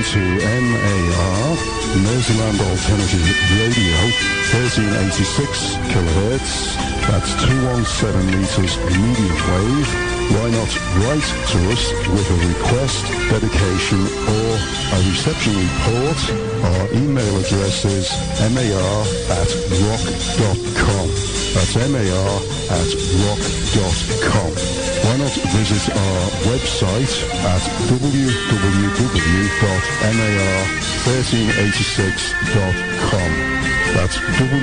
to MAR, Merseyland Alternative Radio, 1386 kilohertz. That's 217 meters medium wave. Why not write to us with a request, dedication, or a reception report? Our email address is mar@rock.com. That's mar@rock.com. Why not visit our website at www.mar1386.com. That's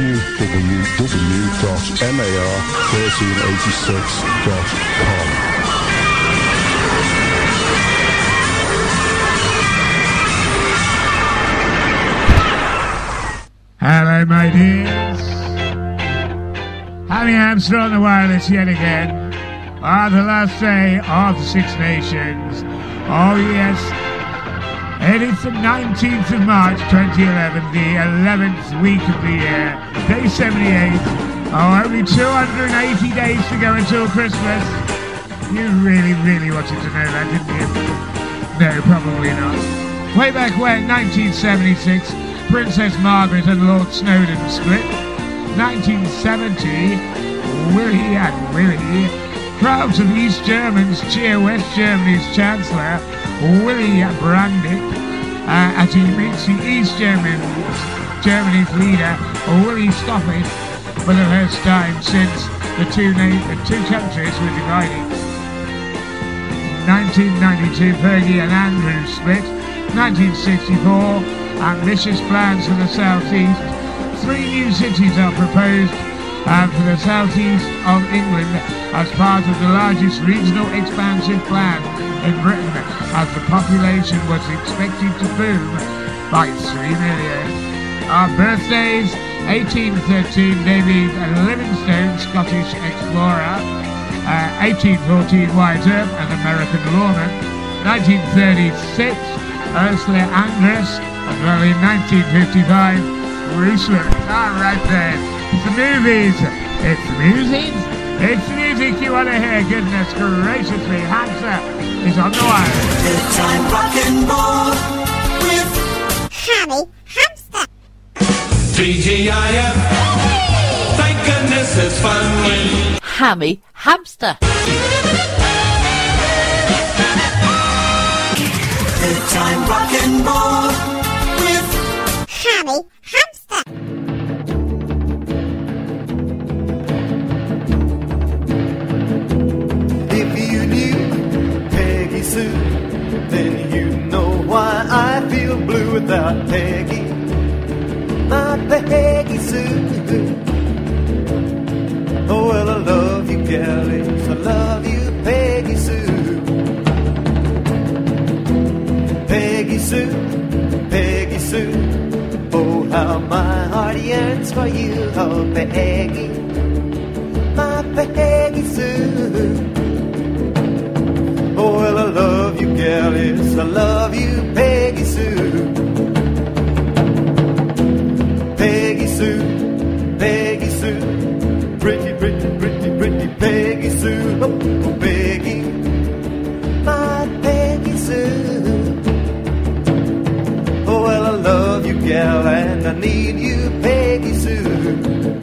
www.mar1386.com. Hello, my dears. Hammy Hamster on the wireless yet again. The last day of the Six Nations. Oh, yes. And it's the 19th of March, 2011, the 11th week of the year. Day 78. Oh, only 280 days to go until Christmas. You really, really wanted to know that, didn't you? No, probably not. Way back when, 1976, Princess Margaret and Lord Snowdon split. 1970, Willy and Willy. Crowds of East Germans cheer West Germany's Chancellor, Willy Brandt, as he meets the East Germany's leader, Willy Stopper, for the first time since the two countries were divided. 1992, Fergie and Andrew split. 1964, ambitious plans for the southeast. 3 new cities are proposed for the southeast of England as part of the largest regional expansive plan in Britain, as the population was expected to boom by 3 million. Our birthdays: 1813, David Livingstone, Scottish explorer. 1814, Wyatt Earp, an American lawman. 1936, Ursula Andress, as well in 1955, Bruce Willis. All right then. It's the movies. It's the music. It's the music you want to hear. Goodness graciously, Hamster is on the wire. Good time rock and roll with Hammy Hamster. TGIF. Thank goodness it's fun when Hammy Hamster. Good time rock and roll with Hammy Hamster. If you knew Peggy Sue, then you know why I feel blue without Peggy. My Peggy Sue. Oh, well, I love you, galleys. I love you, Peggy Sue. Peggy Sue, Peggy Sue. Oh, how my heart yearns for you, oh, Peggy. My Peggy Sue. Oh, well, I love you, galleys. I love you, Peggy Sue. Peggy Sue, Peggy Sue. Pretty, pretty, pretty, pretty Peggy Sue. Oh, oh, Peggy. My Peggy Sue. Oh, well, I love you, gal, and I need you, Peggy Sue.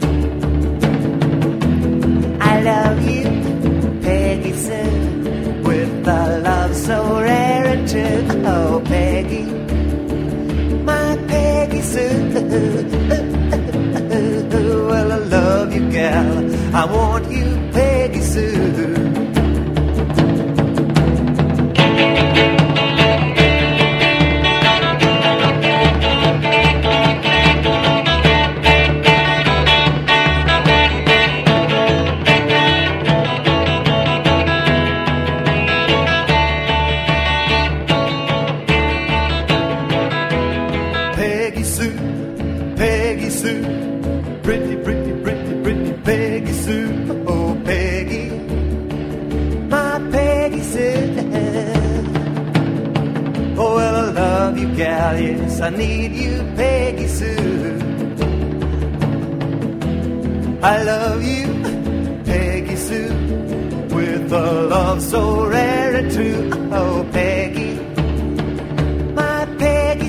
I love you, Peggy Sue, with a love so rare and true. Oh, Peggy, my Peggy Sue. Well, I love you, gal, I want you, Peggy Sue. Yes, I need you, Peggy Sue. I love you, Peggy Sue, with a love so rare and true. Oh, Peggy, my Peggy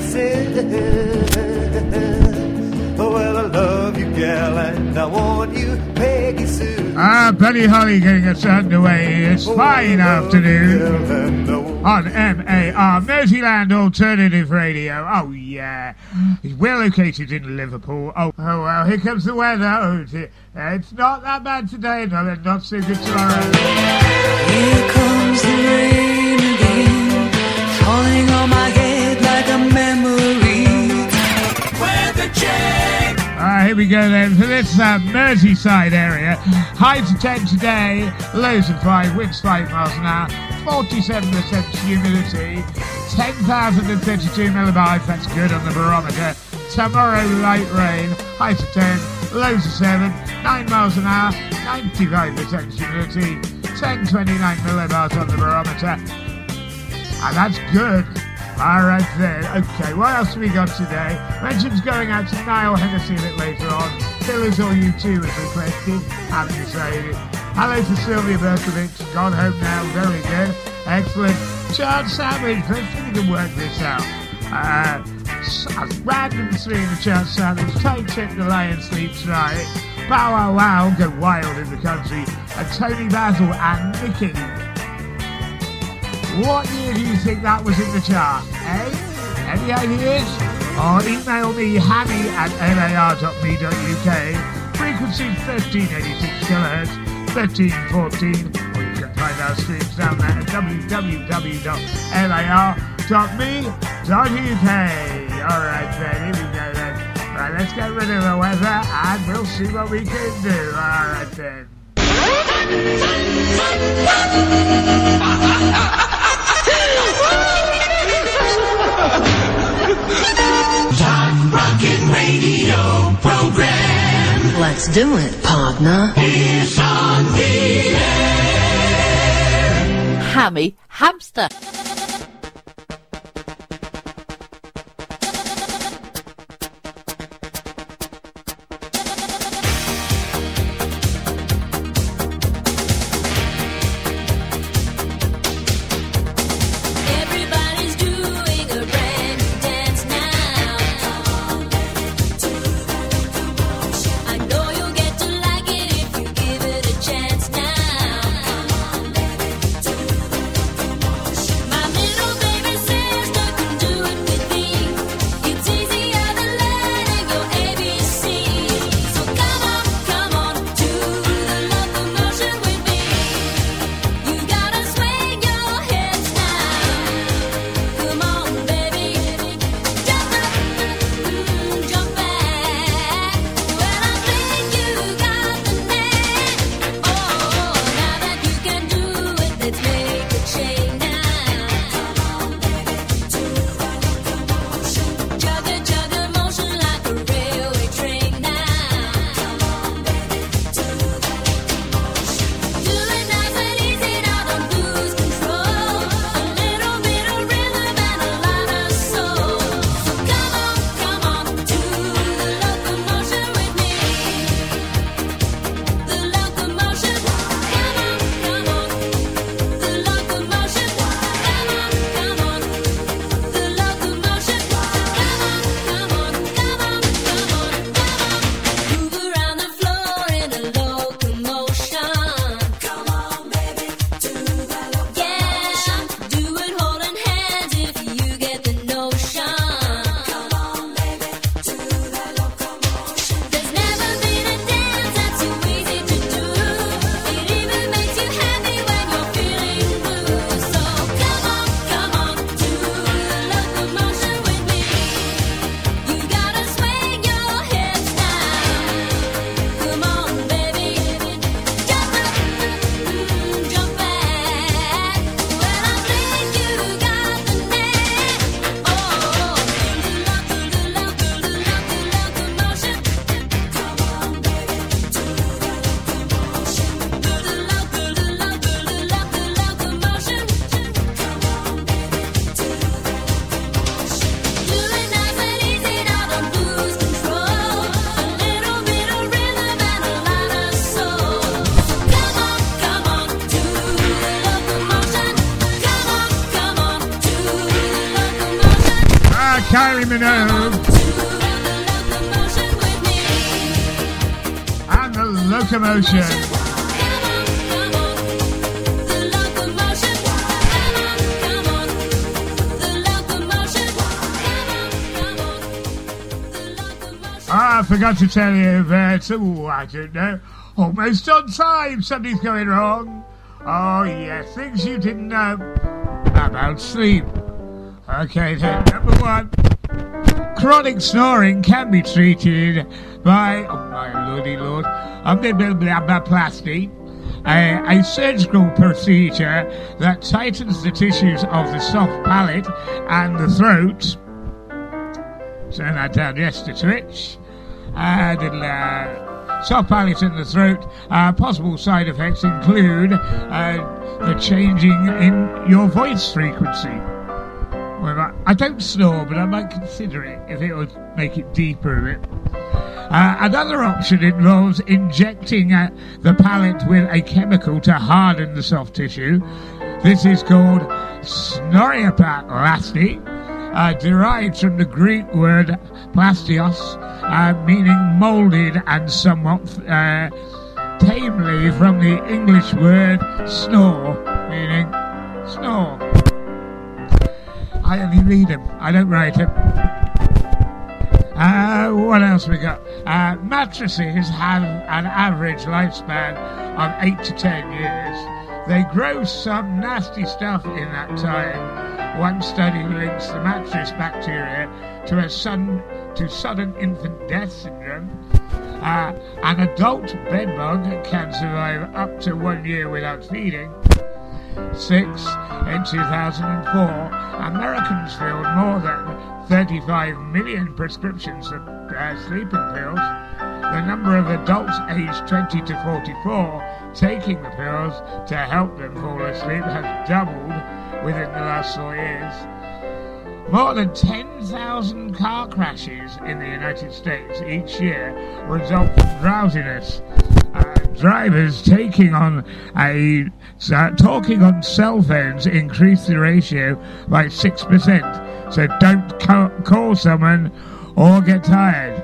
and I want you, Peggy Sue. Buddy Holly getting us underway. It's fine afternoon on MAR, Merseyland Alternative Radio. Oh, yeah. We're located in Liverpool. Oh, well, here comes the weather. Oh, dear. It's not that bad today, no, not so good tomorrow. Here comes the rain again, falling on my head like a memory. Weather check. Here we go then for this Merseyside area. Highs of 10 today, lows of 5, winds 5 miles an hour, 47% humidity, 10,032 millibars, that's good on the barometer. Tomorrow, light rain, highs of 10, lows of 7, 9 miles an hour, 95% humidity, 1029 millibars on the barometer. And that's good. Alright then. Okay, what else have we got today? Mentions going out to Niall Hennessy a bit later on. Killers All You Too was requested. Happy to say it. Hello to Sylvia Berkovich. Gone home now. Very good. Excellent. Charles Savage. Let's see if we can work this out. Random 3 in the Charles Savage. Tight Tip the Lion Sleeps Right. Bow Wow Wow. Go wild in the country. And Tony Basil and Nicky. What year do you think that was in the chart, eh? Any ideas? Or email me, hammy@mar.me.uk, frequency 1386 kilohertz, 1314, or you can find our streams down there at www.mar.me.uk. Alright then, here we go then. Right, let's get rid of the weather and we'll see what we can do. Alright then. Top Rockin' Radio program. Let's do it, partner. Is on the air. Hammy Hamster. Locomotion. I forgot to tell you that, I don't know, almost on time, something's going wrong. Oh yes, things you didn't know about sleep. Okay then, number one, chronic snoring can be treated by, oh my lordy lord, plasty, a surgical procedure that tightens the tissues of the soft palate and the throat. Turn that down just a twitch. Soft palate and the throat. Possible side effects include the changing in your voice frequency. Well, I don't snore, but I might consider it if it would make it deeper a bit. Another option involves injecting the palate with a chemical to harden the soft tissue. This is called snorioplasthy, derived from the Greek word plastios, meaning moulded, and somewhat tamely from the English word snore, meaning snore. I only read them, I don't write them. What else we got? Mattresses have an average lifespan of 8 to 10 years. They grow some nasty stuff in that time. One study links the mattress bacteria to sudden infant death syndrome. An adult bedbug can survive up to 1 year without feeding. 6. In 2004, Americans filled more than 35 million prescriptions of sleeping pills. The number of adults aged 20 to 44 taking the pills to help them fall asleep has doubled within the last 4 years. More than 10,000 car crashes in the United States each year result from drowsiness. Drivers talking on cell phones increase the ratio by 6%. So don't call someone or get tired.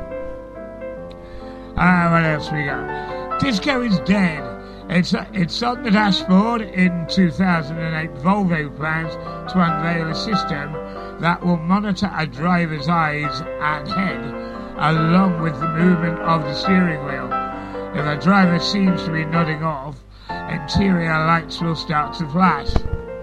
What else we got? Disco is dead. It's on the dashboard. In 2008, Volvo plans to unveil a system that will monitor a driver's eyes and head, along with the movement of the steering wheel. If a driver seems to be nodding off, interior lights will start to flash.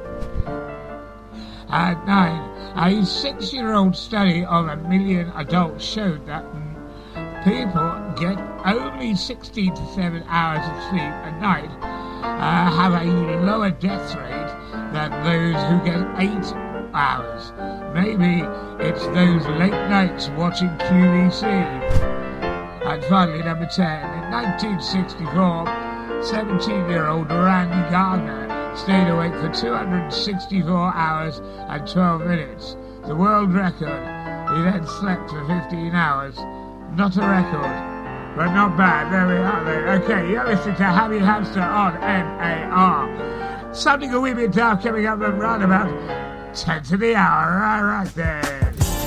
At 9, a 6-year-old study of 1 million adults showed that people get only 16 to 7 hours of sleep a night have a lower death rate than those who get 8 hours. Maybe it's those late nights watching QVC. And finally, number 10, in 1964, 17-year-old Randy Gardner stayed awake for 264 hours and 12 minutes, the world record. He then slept for 15 hours. Not a record, but not bad. There we are then. Okay, you're listening to Happy Hamster on NAR. Something a wee bit dark coming up around about 10 to the hour. All right then.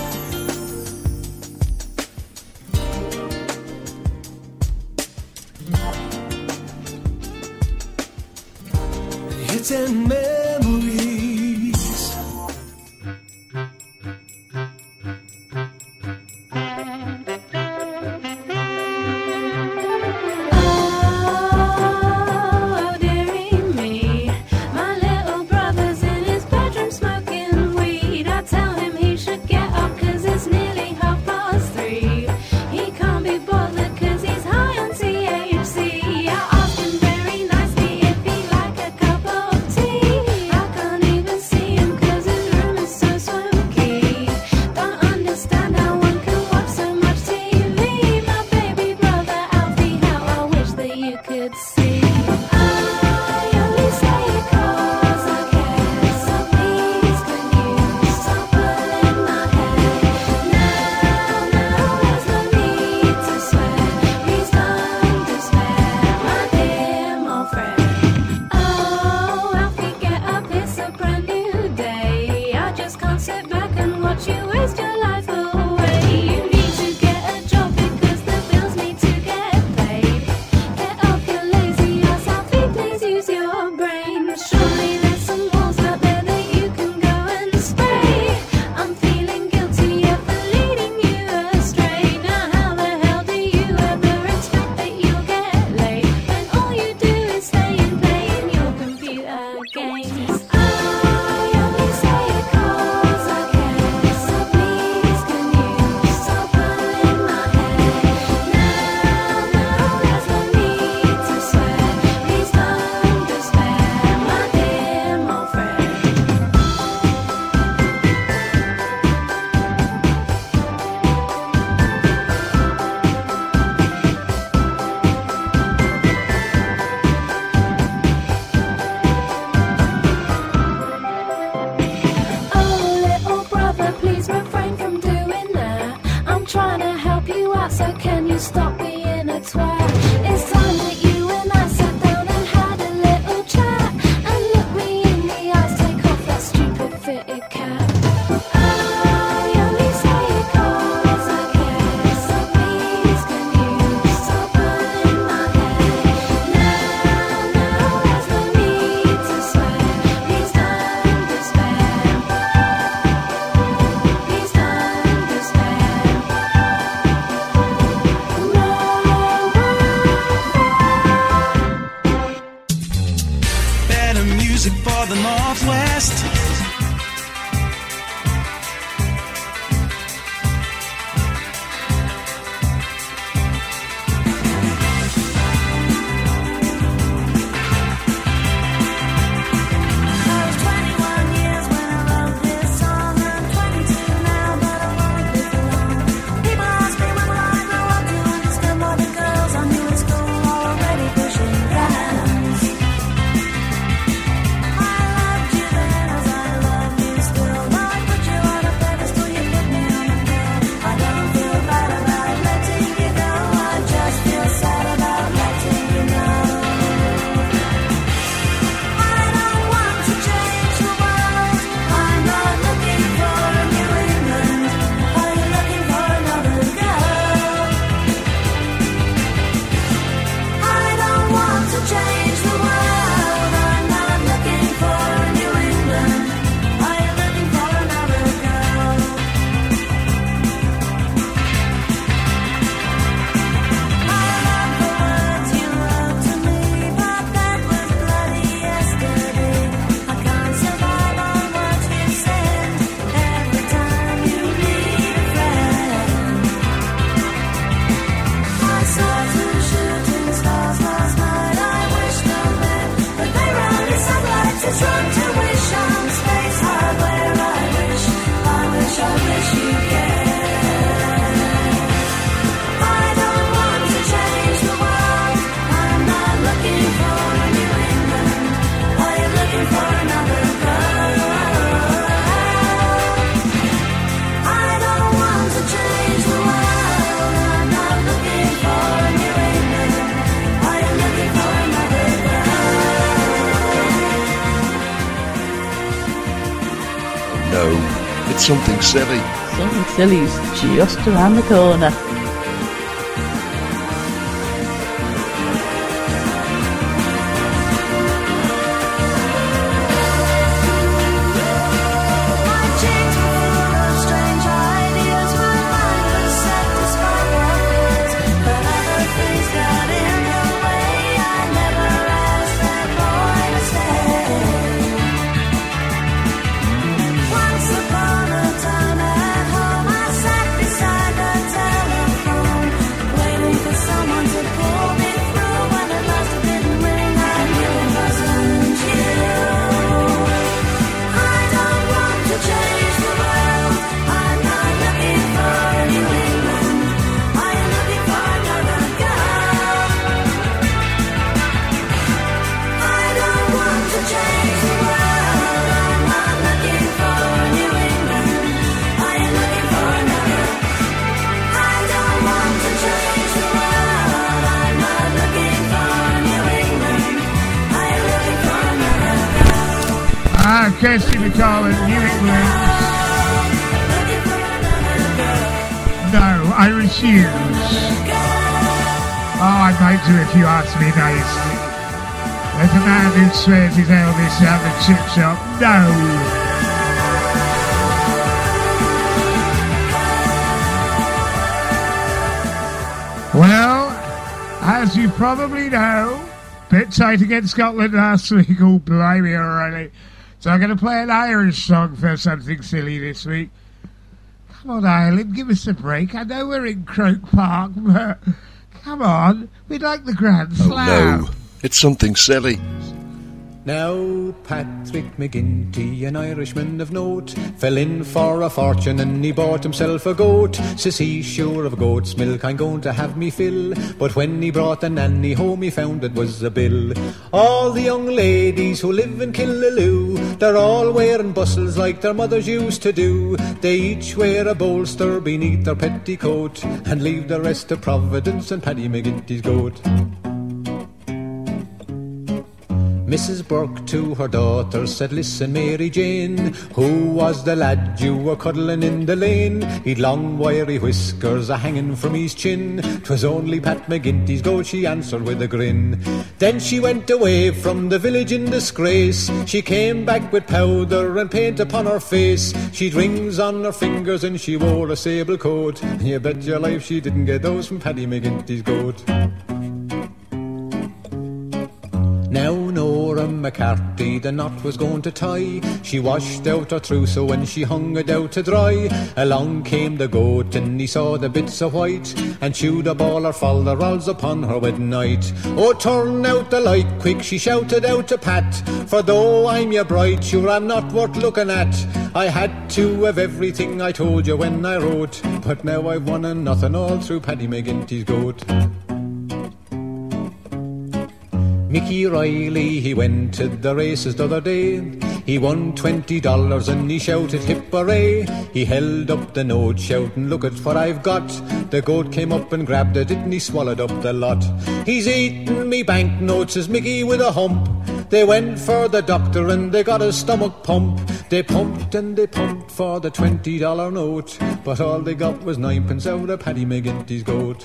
It's in memories. Oh, dearie me, my little brother's in his bedroom smoking weed. I tell him he should get up 'cause it's nearly 3:30. He can't be bothered 'cause he's high on THC. I asked him very nicely if he'd like a cup of tea. Surely there's some walls out there that you can go and spray. I'm feeling guilty for leading you astray. Now how the hell do you ever expect that you'll get laid when all you do is stay and play in your computer games? I only say it 'cause I care. So please can you stop pulling my hair? Now there's no need to swear. Please don't despair, my dear, my friend. Oh, little brother, please refrain from doing that. I'm trying to help you out, so can you stop being a twat? It's time that you and I sat down and had a little chat. And look me in the eyes, take off that stupid fitted cap. I only say it 'cause I care. So please can you stop pulling my hair? Now there's no need to swear. Please don't despair. Please don't despair. Better music for the Northwest. I was 21 years when I wrote this song. I'm 22 now, but I won't live for long. People ask me when will I grow up to understand why the girls I knew in school are already pushing plans. I loved you then as I love you still. Now I put you on a pedestal, you put me on a hill. I don't feel bad about letting you go. I just feel sad about letting you know. I don't want to change the world. I'm not looking for a New England. Are you looking for another girl? I don't want to change the world. I'm not looking for a New England. Are you looking for another girl? I love the words you wrote to me, but that was bloody yesterday. I can't survive on what you said every time you need a friend. I saw 2 shooting stars last night. I wish them then, but they run in sunlight. It's wrong to wish on space hardware. I wish you can. I don't want to change the world. I'm not looking for a New England. Are you looking for another girl? I don't want to change the world. I'm not looking for a New England. Are you looking for another girl? No, it's something silly. Something silly's just around the corner. My jeans were full of strange ideas. My mind was set to spot what is, but other things got in the way. I never asked that boy to stay. Once upon a time at home, I sat beside the telephone, waiting for someone to pull me through. When at last it didn't ring, I knew it wasn't you. I don't want to change the world. I'm not looking for a New England. Are you looking for another girl? I don't want to change the world. I'm not looking for a New England. Are you looking for another? I don't want to change the world. I'm not looking for a New England. Are you looking for another girl? Kirsty McCall in New England. Looking for another girl. No, I refuse. Oh, I might do if you ask me nicely. Let the man who swears he's Elvis out the chip shop know. Well, as you probably know, bit tight against Scotland last week. Oh, blimey, already. So I'm going to play an Irish song for something silly this week. Come on, Ireland, give us a break. I know we're in Croke Park, but come on, we'd like the Grand Slam. Oh no, it's something silly. Now Patrick McGinty, an Irishman of note, fell in for a fortune and he bought himself a goat. Says he, sure of goat's milk I'm going to have me fill. But when he brought the nanny home he found it was a bill. All the young ladies who live in Killaloe, they're all wearing bustles like their mothers used to do. They each wear a bolster beneath their petticoat and leave the rest to Providence and Paddy McGinty's goat. Mrs. Burke to her daughter said, listen, Mary Jane, who was the lad you were cuddling in the lane? He'd long wiry whiskers a-hanging from his chin. 'Twas only Pat McGinty's goat, she answered with a grin. Then she went away from the village in disgrace. She came back with powder and paint upon her face. She'd rings on her fingers and she wore a sable coat. And you bet your life she didn't get those from Paddy McGinty's goat. Now Nora McCarthy the knot was going to tie. She washed out her trousseau when she hung it out to dry. Along came the goat and he saw the bits of white and chewed up all her folderols upon her wedding night. Oh, turn out the light quick, she shouted out to Pat, for though I'm your bride, sure I'm not worth looking at. I had to have everything I told you when I wrote, but now I've won and nothing all through Paddy McGinty's goat. Mickey Riley, he went to the races the other day. He won $20 and he shouted hip hooray. He held up the note shouting, look at what I've got. The goat came up and grabbed it and he swallowed up the lot. He's eaten me banknotes, says Mickey with a hump. They went for the doctor and they got a stomach pump. They pumped and they pumped for the $20 note, but all they got was 9 pence out of Paddy McGinty's goat.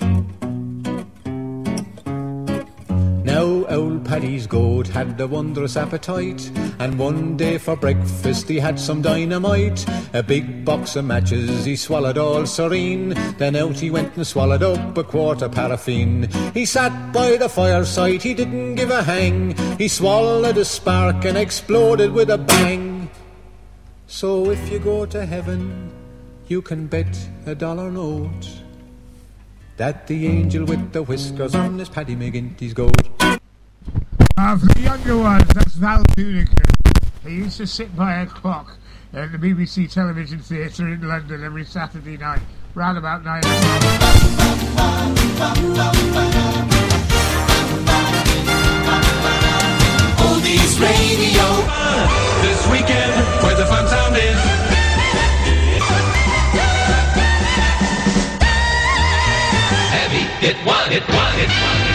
Now old Paddy's goat had a wondrous appetite, and one day for breakfast he had some dynamite. A big box of matches he swallowed all serene, then out he went and swallowed up a quart of paraffin. He sat by the fireside, he didn't give a hang. He swallowed a spark and exploded with a bang. So if you go to heaven, you can bet $1 note that the angel with the whiskers on is Paddy McGinty's goat. For the younger ones, that's Val Doonican. He used to sit by a clock at the BBC Television Theatre in London every Saturday night, round about 9 o'clock. Oldies Radio. This weekend, where the fun sound is. Heavy, it one, it one, it one.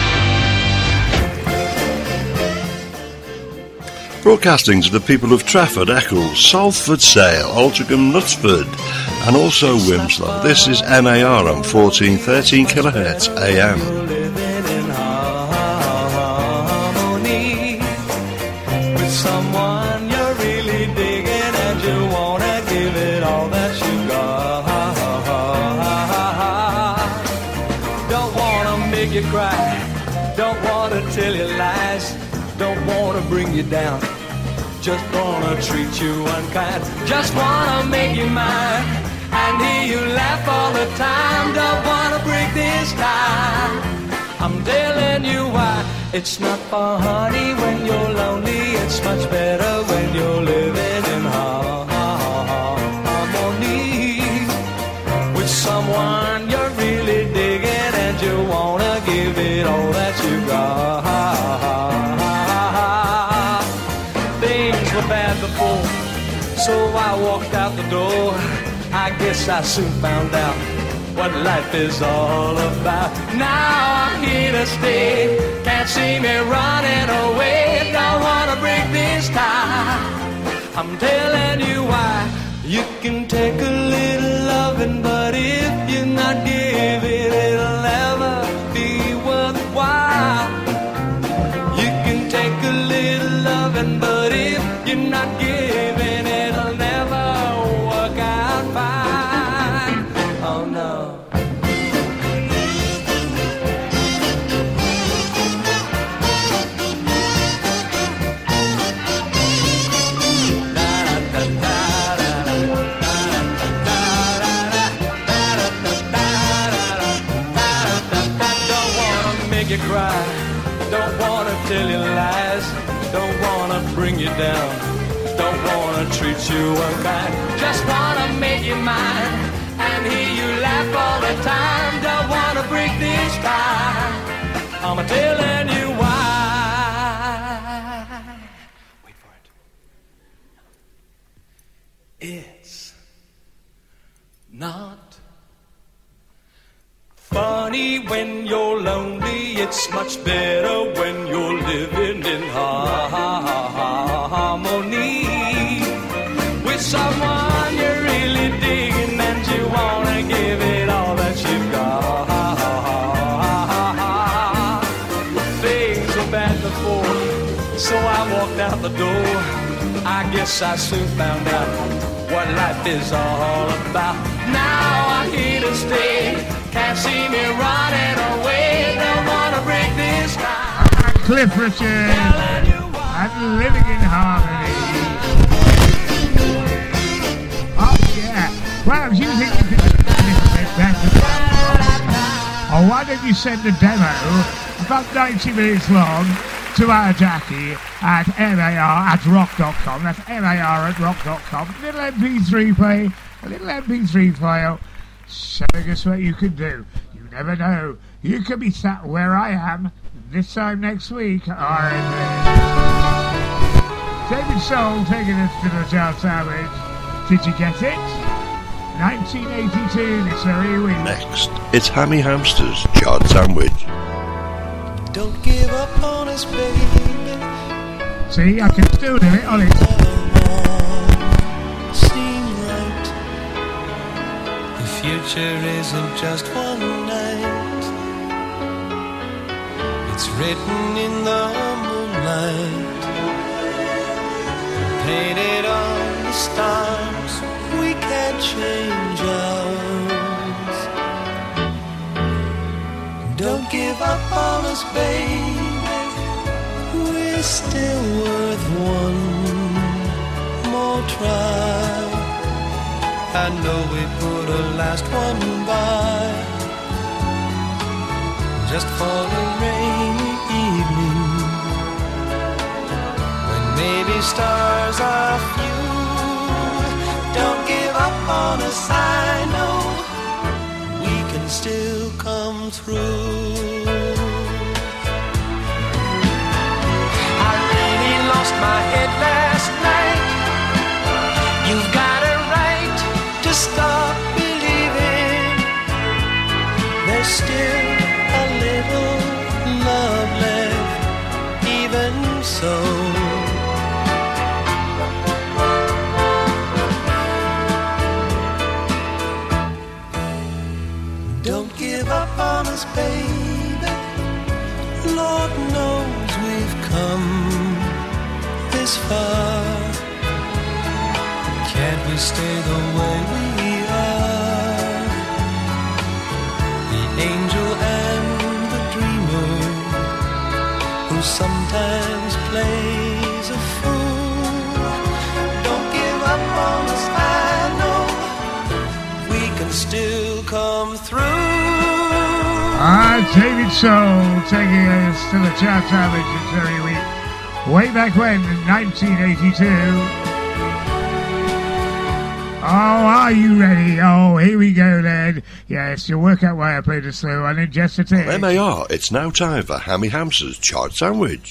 Broadcasting to the people of Trafford, Eccles, Salford Sale, Altrincham, Knutsford and also Wimslow. This is MAR on 1413 kHz AM. With someone you're really digging and you wanna give it all that you got. Don't wanna make you cry, don't wanna tell you lies, don't wanna bring you down, just wanna treat you unkind, just wanna make you mine and hear you laugh all the time. Don't wanna break this tie, I'm telling you why. It's not for honey when you're lonely, it's much better when you're living in harmony with someone you're really digging and you wanna give it all that you got. Things were bad before, so I walked out the door. I guess I soon found out what life is all about. Now I'm here to stay, can't see me running away. Don't wanna break this tie, I'm telling you why. You can take a little loving, but if you're not giving, it'll never be worthwhile. You can take a little not giving, it'll never work out fine. Oh no. You cry, don't wanna tell you lies, don't wanna bring you down, don't wanna treat you unkind, just wanna make you mine and hear you laugh all the time. Don't wanna break this tie, I'm telling you why. Wait for it. It's not funny when you're lonely, it's much better when you're living in harmony with someone you're really digging and you wanna give it all that you've got. Things were bad before, so I walked out the door. I guess I soon found out what life is all about. Now I'm here to stay. Can't see me running away. Don't wanna break this tie. Cliff Richard and Living in Harmony. Oh yeah. Well, if you think you can do a little bit better, or why don't you send a demo about 90 minutes long to our Jackie at mar@rock.com. That's mar@rock.com. Little MP3 play, a little MP3 file. Showing us what you can do. You never know. You could be sat where I am this time next week. David Soul taking us to the Child Sandwich. Did you get it? 1982 this very week. Next, it's Hammy Hamster's Chard Sandwich. Don't give up on us, baby. See, I can still do it on it. Future isn't just one night. It's written in the moonlight, painted on the stars. We can't change ours. Don't give up on us, baby. We're still worth one more try. I know we put a last one by, just for a rainy evening, when maybe stars are few. Don't give up on us, I know we can still come through. I really lost my head last night. You've got stop believing there's still a little love left, even so. Don't give up on us, baby. Lord knows we've come this far. Can't we stay the way we are? The angel and the dreamer, who sometimes plays a fool. Don't give up on us, I know we can still come through. David Soul taking us to the Child Sandwich this very week. Way back when, in 1982. Oh, are you ready? Oh, here we go then. Yes, you'll work out why I played a slow one in just a tick. On MAR, it's now time for Hammy Hamster's Chard Sandwich.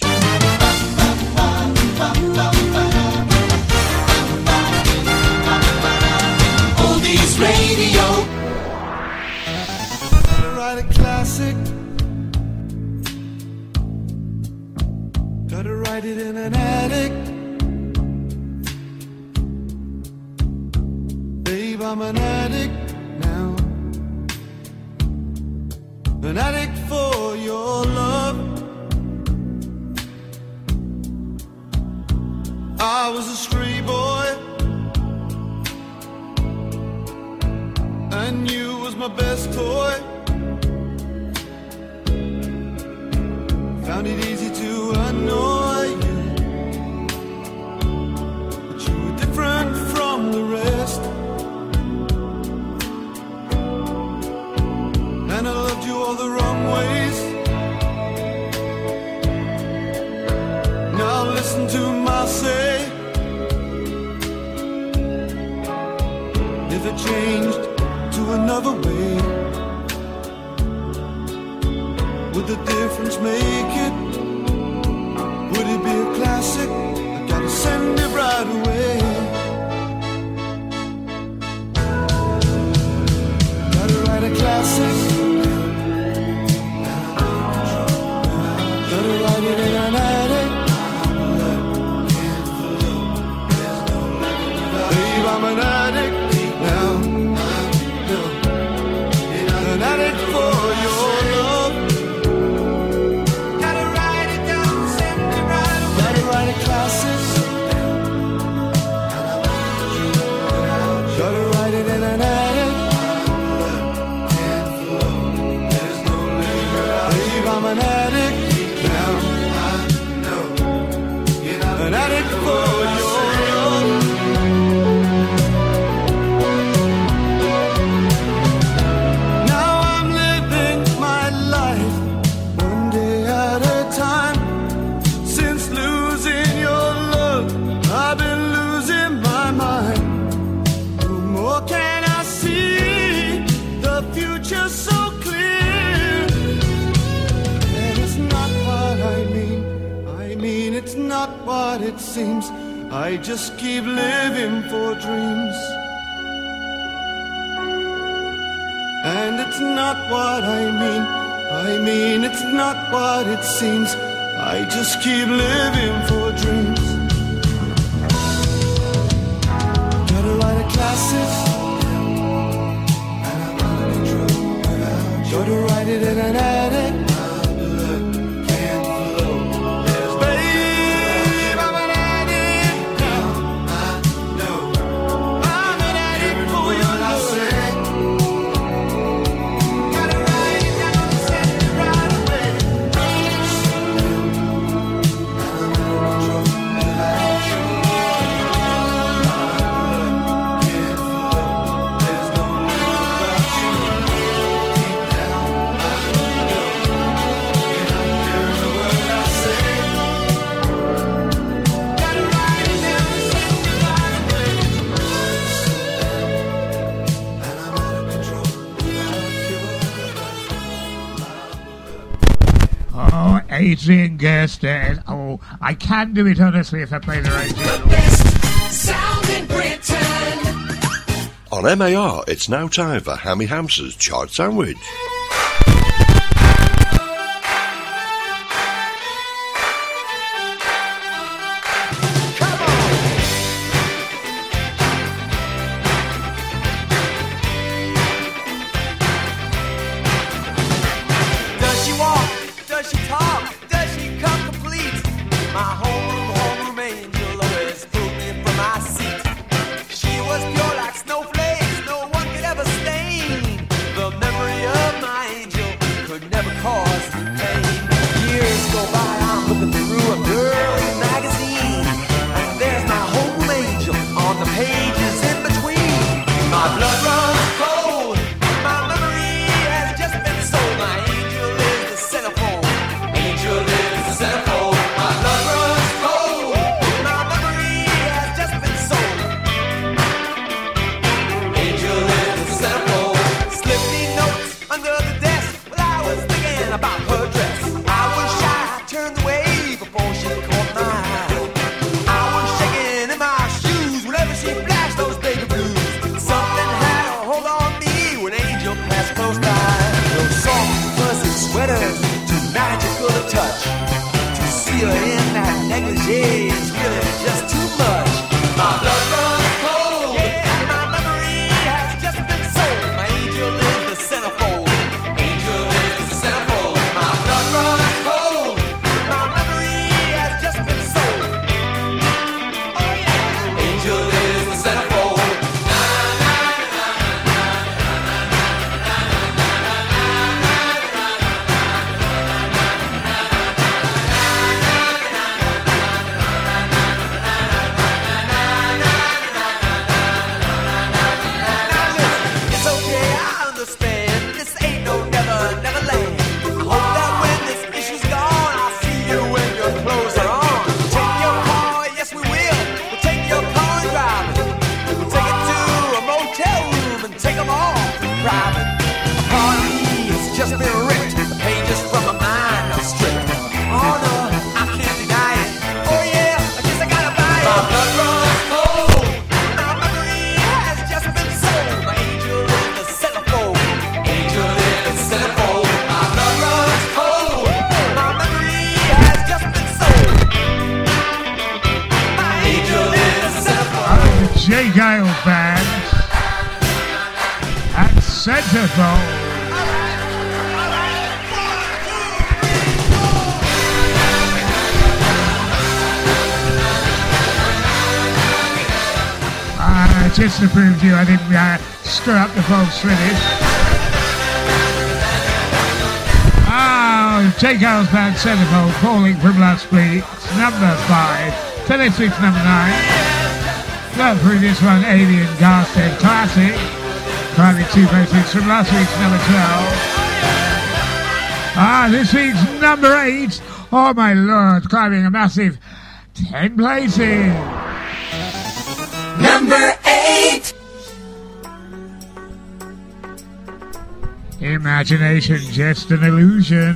Oldies Radio. Gotta write a classic. Gotta write it in an attic. I'm an addict now, an addict for your love. I was was a stray boy, and you was my best toy. Found it easy to annoy you, but you were different from the rest. And I loved you all the wrong ways. Now listen to my say. If it changed to another way, would the difference make it? Would it be a classic? I gotta send it right away. Gotta write a classic. Gotta write it in an attic. Babe, I'm an addict now. An addict for your love. Gotta write it down, send it right away. Gotta write a classic. Gotta write it in an attic. Babe, I'm an addict now. An addict for your love. Now I'm living my life one day at a time. Since losing your love, I've been losing my mind. No more can I see the future so clear. And it's not what I mean. I mean it's not what it seems. I just keep living for dreams. And it's not what I mean. I mean it's not what it seems. I just keep living for dreams. Gotta write a classic. Gotta write it in an attic. Babe, I'm an addict now. I'm an addict for your love. Gotta write it down, send it right away. Oh, Adrian Gerstead. Oh, I can do it honestly if I play the right tune. Sound in Britain. On MAR, it's now time for Hammy Hamster's Chart Sandwich. Does she walk? Does she talk? Does she come complete? My homeroom angel always pulled me from my seat. She was pure like snowflakes, no one could ever stain the memory of my Jay Giles Band at Centerfold. Just to prove to you I didn't screw up the false finish. Jay Giles Band Centerfold, Falling from Last Week, number 5. Teletrix number 9. The previous one, Alien Garstead Classic, climbing 2 places from last week's number 12. This week's number 8. Oh my lord, climbing a massive 10 places. Number 8. Imagination, just an illusion.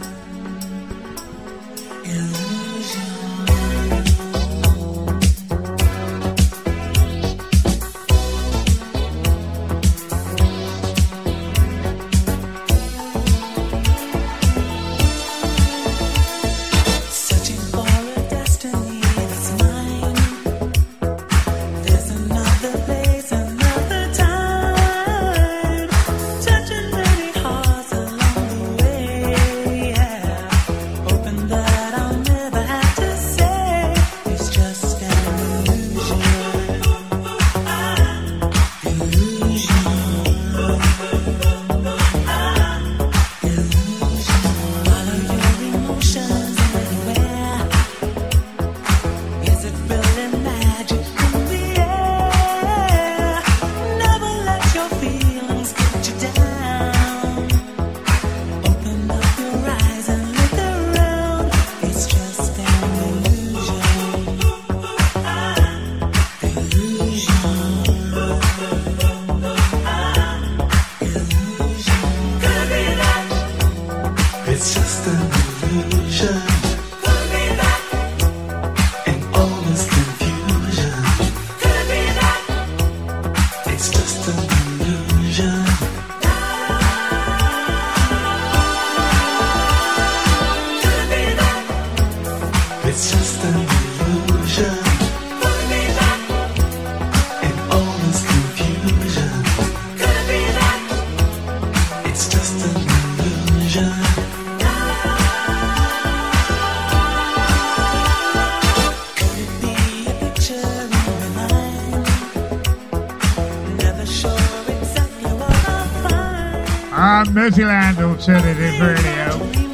Mercyland Alternative Radio,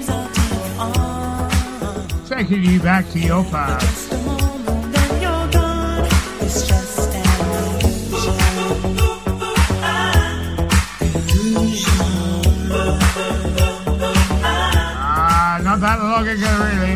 taking you back to your past. Not that long ago, really.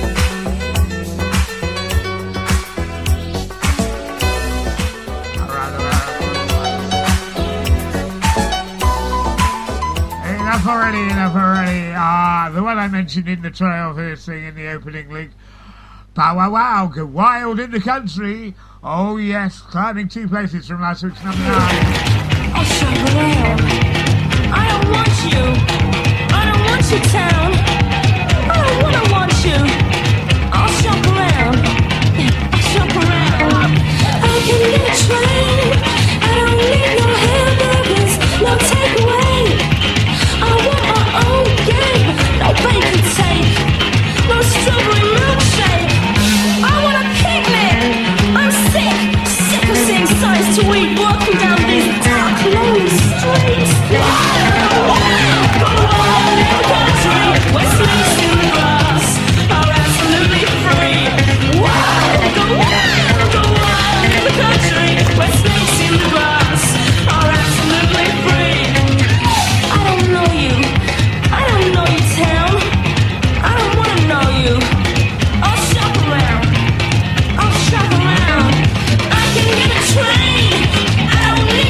Enough already. The one I mentioned in the trail first thing in the opening link. Pow wow wow, go wild in the country. Oh yes, climbing 2 places from last week's number 9. Oh, Chaparral, I don't want you. I don't want you, town. I don't want you. I'll shop around. I'll shop around. I can get a train. I don't need no hamburgers, no takeaway. I want my own game, no bacon take, no strawberry milkshake. I want a picnic. I'm sick of seeing signs to eat walking down these dark, lonely streets. Go wild in the country, where snakes in the grass are absolutely free. Go wild in the country, where snakes in the grass are absolutely free. I don't know you, town. I don't wanna know you. I'll shop around. I can get a train. I don't need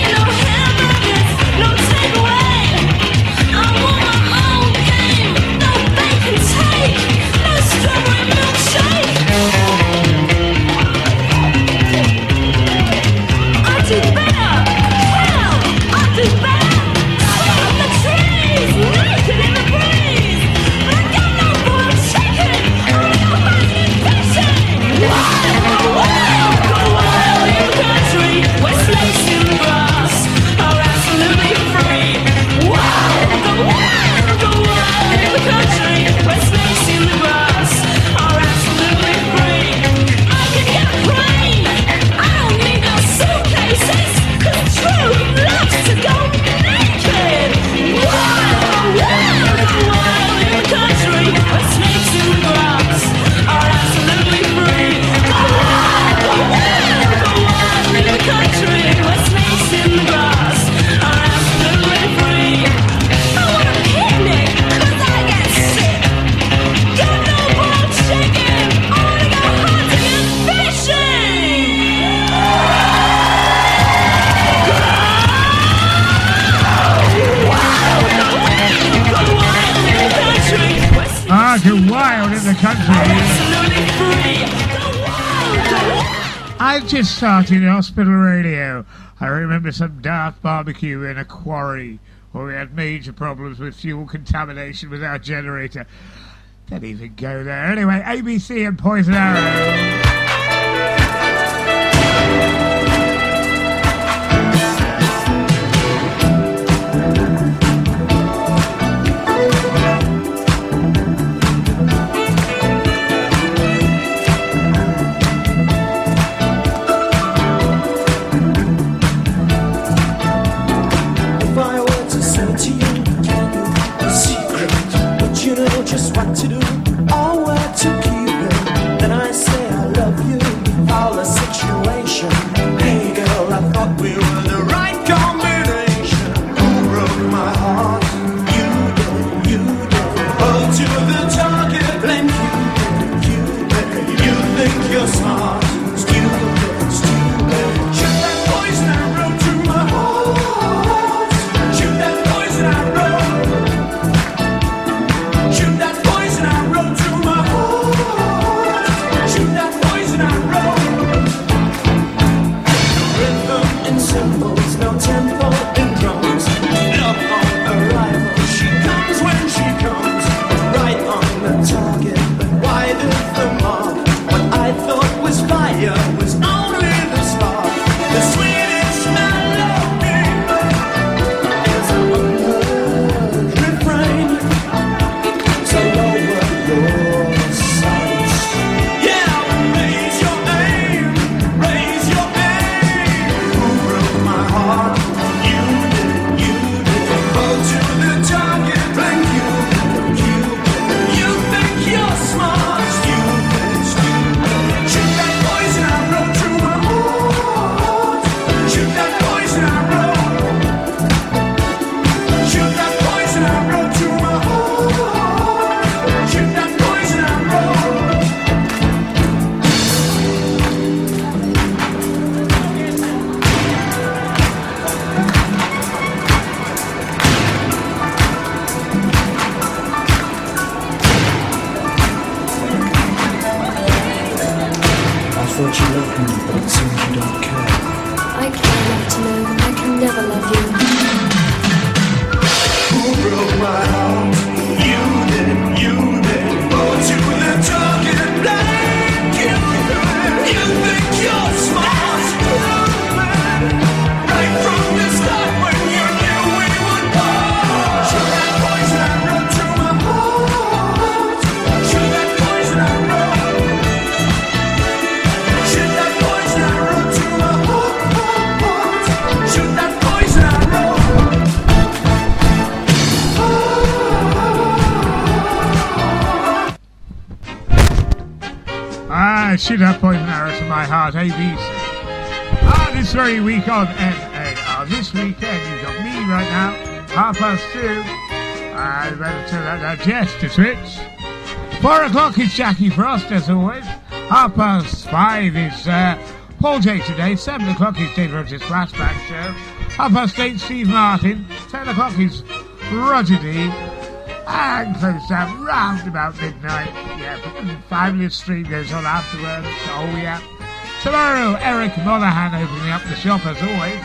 Just starting hospital radio. I remember some daft barbecue in a quarry where we had major problems with fuel contamination with our generator. Don't even go there. Anyway, ABC and Poison Arrow. Just what to do, or where to keep it. Then I say I love you, all the situation. Hey girl, I thought we were the right combination. Who broke my heart? You did. Hold to the target, blame you did. You think you're smart, stupid. Shoot that poison arrow to my heart. Shoot that poison arrow. Shoot that poison arrow to my heart. Shoot that poison arrow. Rhythm in symbols, no tempo in drums. Love on arrival, she comes when she comes. Right on the target, but wide of the mark. What I thought was fire was only the spark. The sweetest melody is an unheard refrain. So lower your sights. Yeah, raise your aim. Raise your aim. Who broke my heart? You did. Hold to the target, blank you. You think you're smart, stupid. Shoot that poison arrow to my heart. Shoot that poison arrow. Shoot that poison arrow to my heart. Shoot that poison arrow. I thought you loved me, but it seems you don't care. I care enough to know that I can never love you. Who broke my heart? You did. Hold to the target, blank you. You think you're smart, stupid. Right from the start when you knew we would part. Shoot that poison arrow to my heart. Shoot that poison arrow. Shoot that poison arrow to my heart. Shoot that poison arrow. Shoot that poison arrow to my heart, ABC. This very week on NAR. This weekend you've got me right now, 2:30. I better turn that Jess to switch. 4 o'clock is Jackie Frost as always. 5:30 is Paul J today. 7 o'clock is Dave Rogers Flashback Show. 8:30 Steve Martin. 10 o'clock is Roger D. And close down round about midnight. Yeah, but the fabulous stream goes on afterwards. Oh yeah. Tomorrow, Eric Monaghan opening up the shop as always.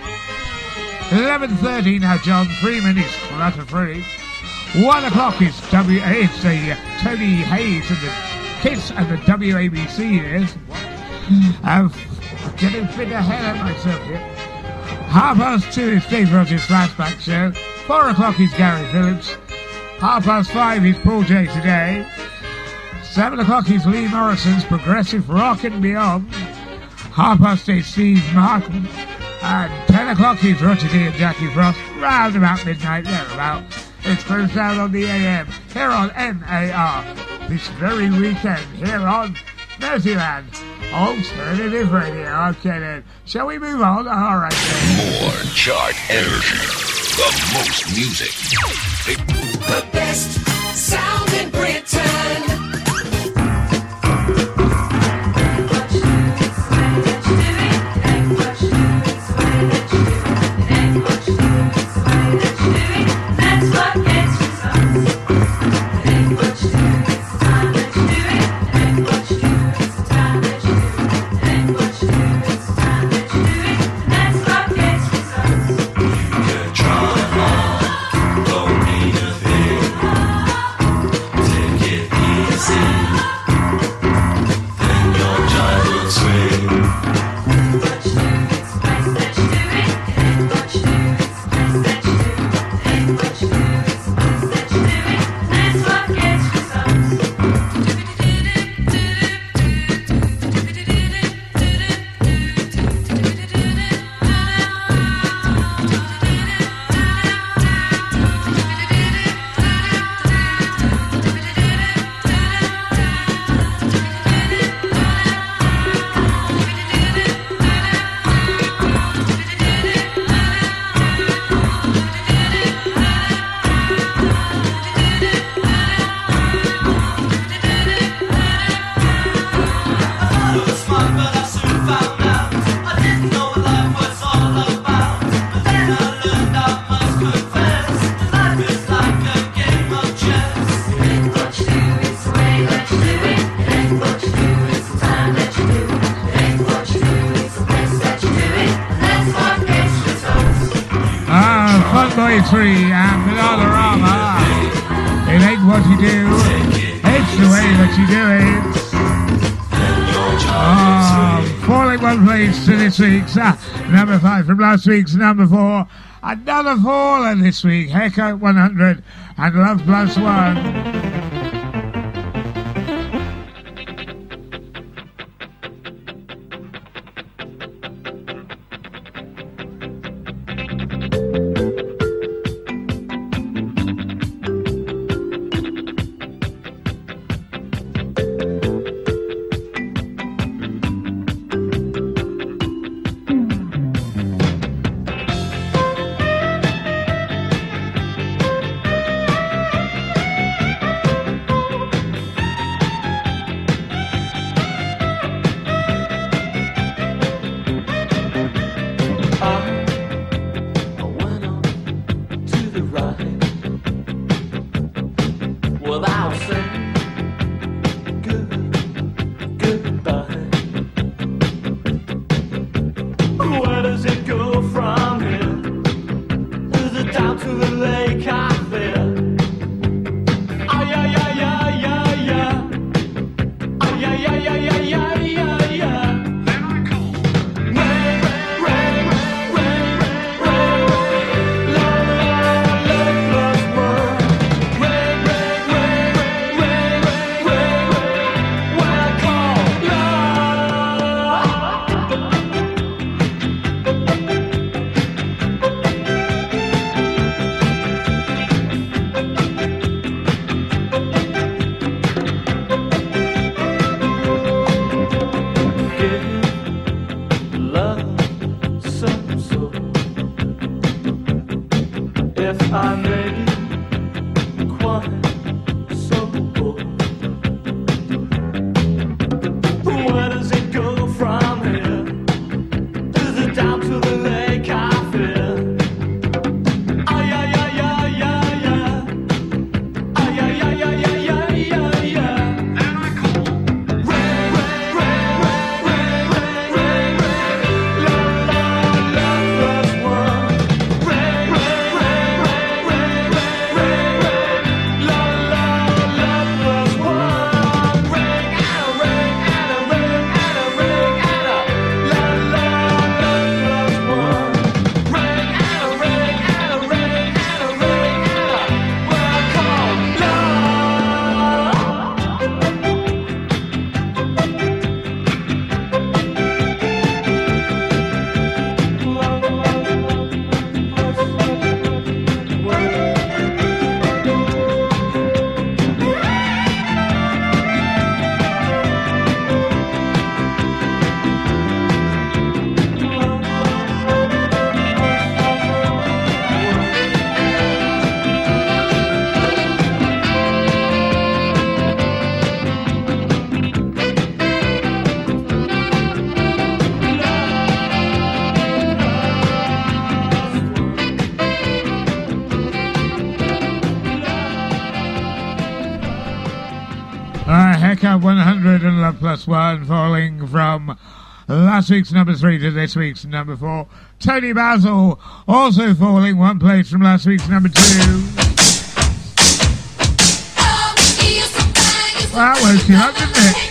11:30 now. John Freeman is clutter free. 1 o'clock is Tony Hayes and the Kiss and the WABC is. I'm getting a bit ahead of myself here. 2:30 is Dave Rogers Flashback Show. 4 o'clock is Gary Phillips. 5:30 is Paul J today. 7 o'clock is Lee Morrison's Progressive Rock and Beyond. 8:30 Steve Martin. And 10 o'clock is Roger D and Jackie Frost. Round about midnight, thereabout. It's closed down on the AM. Here on NAR. This very weekend. Here on Mercyland. Alternative Radio. Okay then. Shall we move on? Alright then. More chart energy. The most music. The best sound in Britain. What you do, it's the time that you do it. Ain't what you do, Boy 3 and Bananarama. It ain't what you do, it's the way that you do it. Falling one place to this week's number 5 from last week's number 4. Another faller this week. Haircut 100 and Love Plus One. Haircut 100 and Love Plus One, falling from last week's number 3 to this week's number 4. Tony Basil also falling one place from last week's number 2. Well, that woke you up, didn't it?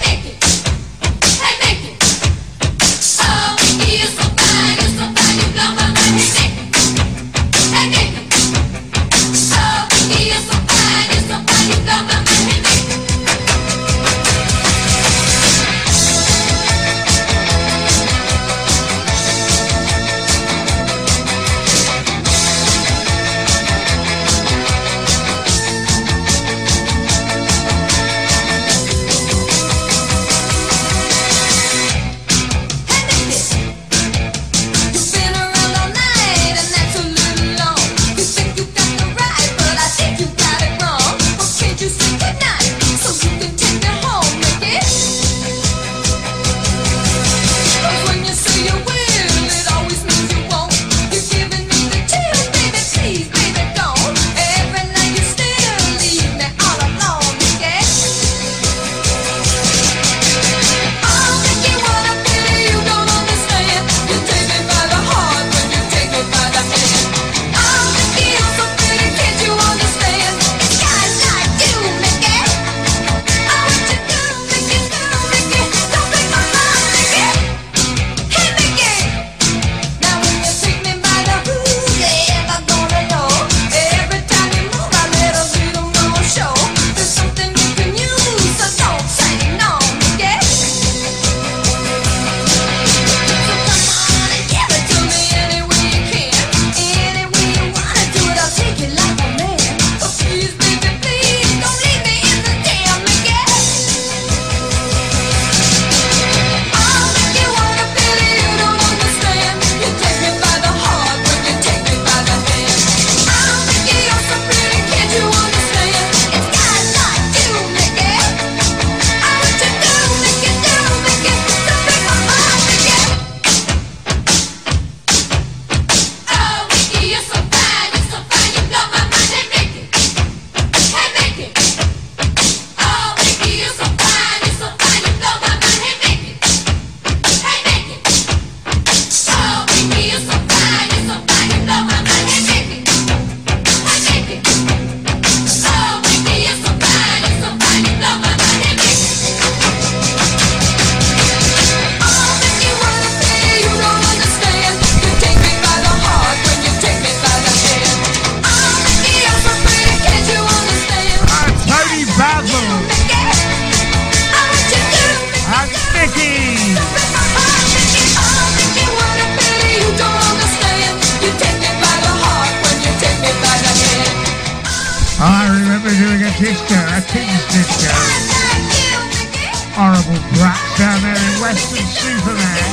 disco, a kid's disco. Horrible brats down there in Western Superman.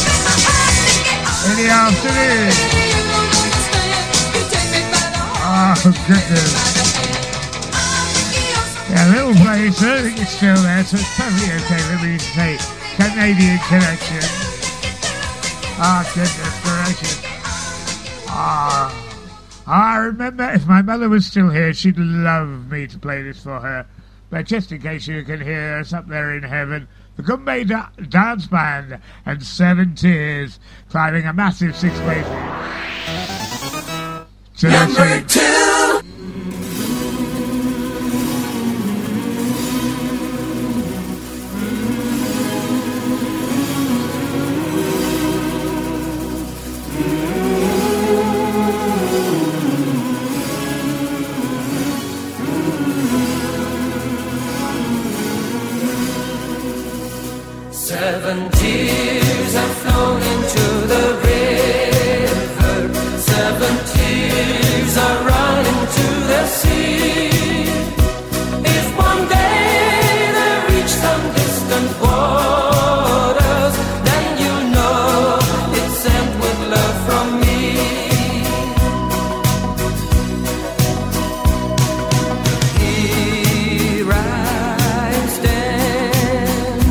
In the afternoon. Oh, goodness. Yeah, little place, I don't think it's still there, so it's totally okay for me to say Canadian Connection. Ah, goodness gracious. I remember if my mother was still here, she'd love me to play this for her. But just in case you can hear us up there in heaven, the Gumbay Dance Band and 7 Tears climbing a massive 6 places. Number 2. Seven tears have flown into the river. 7 tears are running to the sea. If one day they reach some distant waters, then you know it's sent with love from me. Here I stand,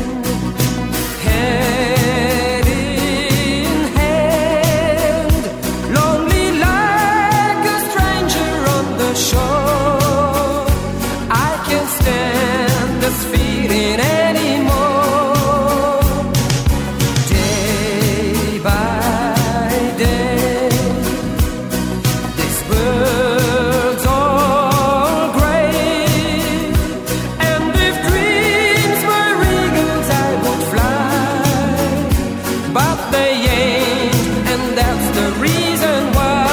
head in hand, lonely like a stranger on the shore. I can't stand this feeling anymore. Day by day, this world's all grey, and if dreams were eagles, I would fly, but they ain't, and that's the reason why.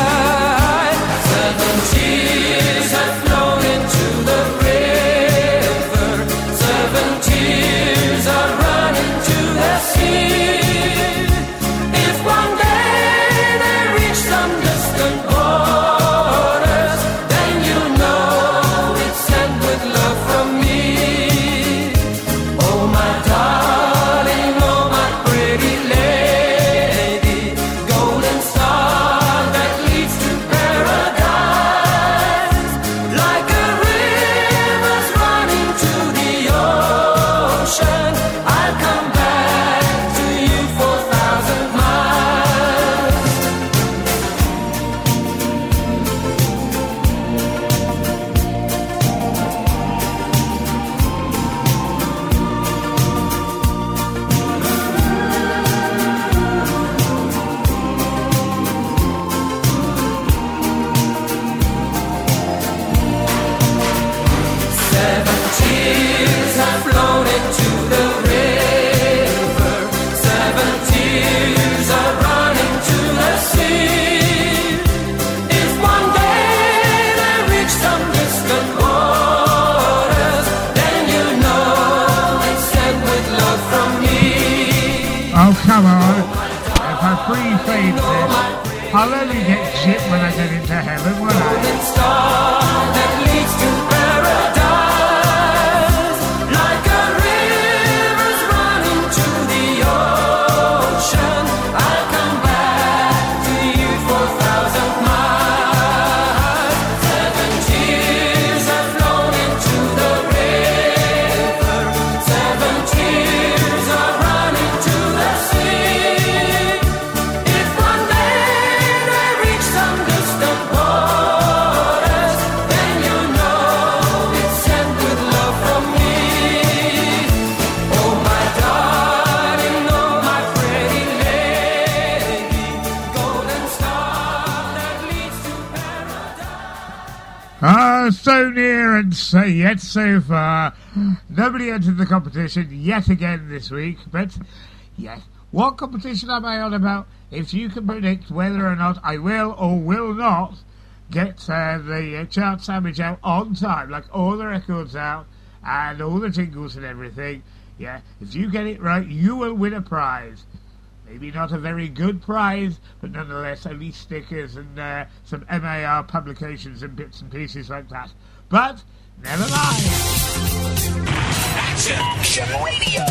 7 tears have flown into the river. 7 tears are running to the sea. If one day they reach some distant borders, then you know it's sent with love from me. Oh my darling, oh my pretty lady, golden star that leads to paradise. Like a river's running to the ocean, I'll come back to you 4,000 miles. Seven tears have flown into the river. 7 tears are running to the sea. If one day they reach some distant waters, then you know it's sent with love from me. Oh, come on. If I pre-fade this, I'll only get shit when I get into heaven, won't I? Golden star that leads to paradise. Like a river's running to the ocean, I'll come back to you 4,000 miles. 7 tears have flown into the river. 7 tears are running to the sea. If one day they reach some distant waters, then you know it's sent with love from me. Oh my darling, oh my pretty lady, golden star that leads to paradise. Ah, so near and so yet so far. Nobody entered the competition yet again this week, but yes. What competition am I on about? If you can predict whether or not I will or will not get the chart sandwich out on time, like all the records out and all the jingles and everything, yeah, if you get it right, you will win a prize. Maybe not a very good prize, but nonetheless at least stickers and some MAR publications and bits and pieces like that. But Never mind. Action Radio.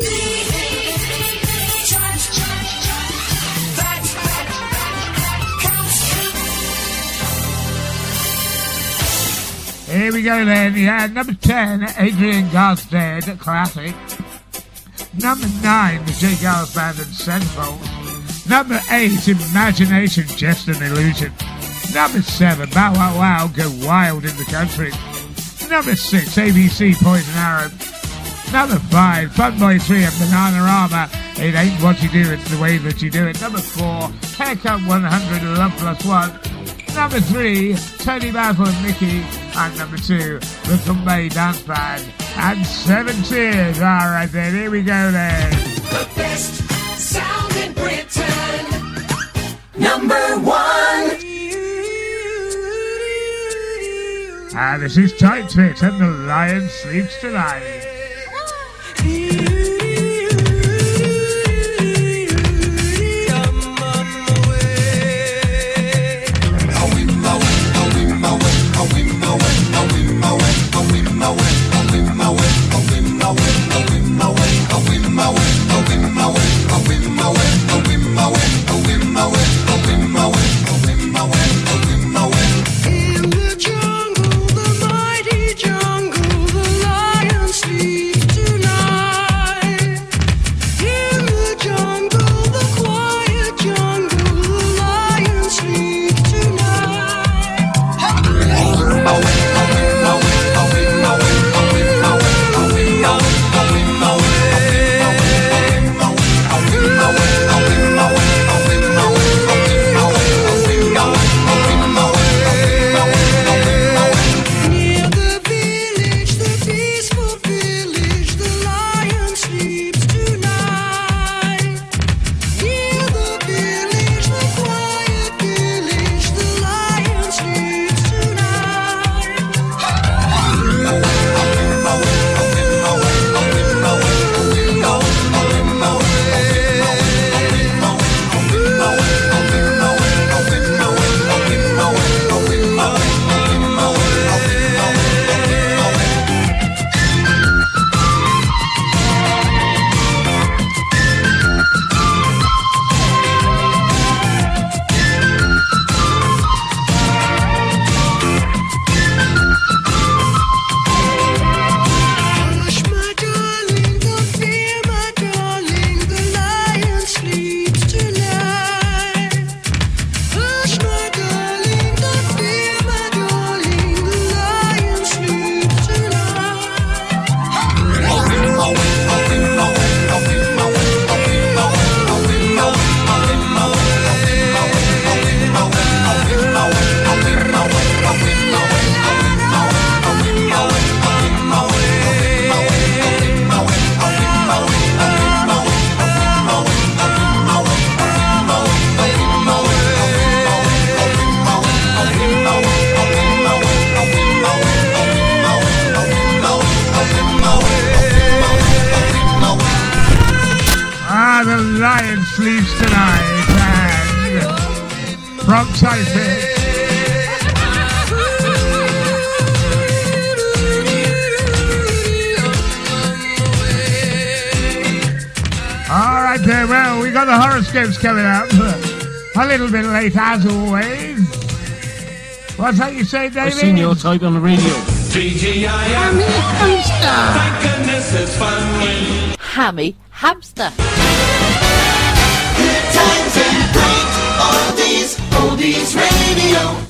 Here we go then. Yeah, number 10, Adrian Garsted, classic. Number 9, the J. Giles Band and Centerfolds. Number 8, Imagination, Just an Illusion. Number 7, Bow Wow Wow, Go Wild in the Country. Number 6, ABC, Poison Arrow. Number 5, Funboy 3 and Bananarama, It Ain't What You Do, It's the Way That You Do It. Number 4, Haircut 100, Love Plus One. Number 3, Tony Basil and Mickey. And number 2, the Kumbay Dance Band. And 7 cheers. All right then, here we go then. The best sound in Britain. Number 1. This is Tight Fit and the Lion Sleeps Tonight. Sleeps Tonight and from Tight Fit. All right there, well, we got the horoscopes coming up. A little bit late as always. What's that you say, David? I've seen your type on the radio. Hammy Hamster. Thank goodness it's fun when Hammy Hamster. Good times and great oldies radio.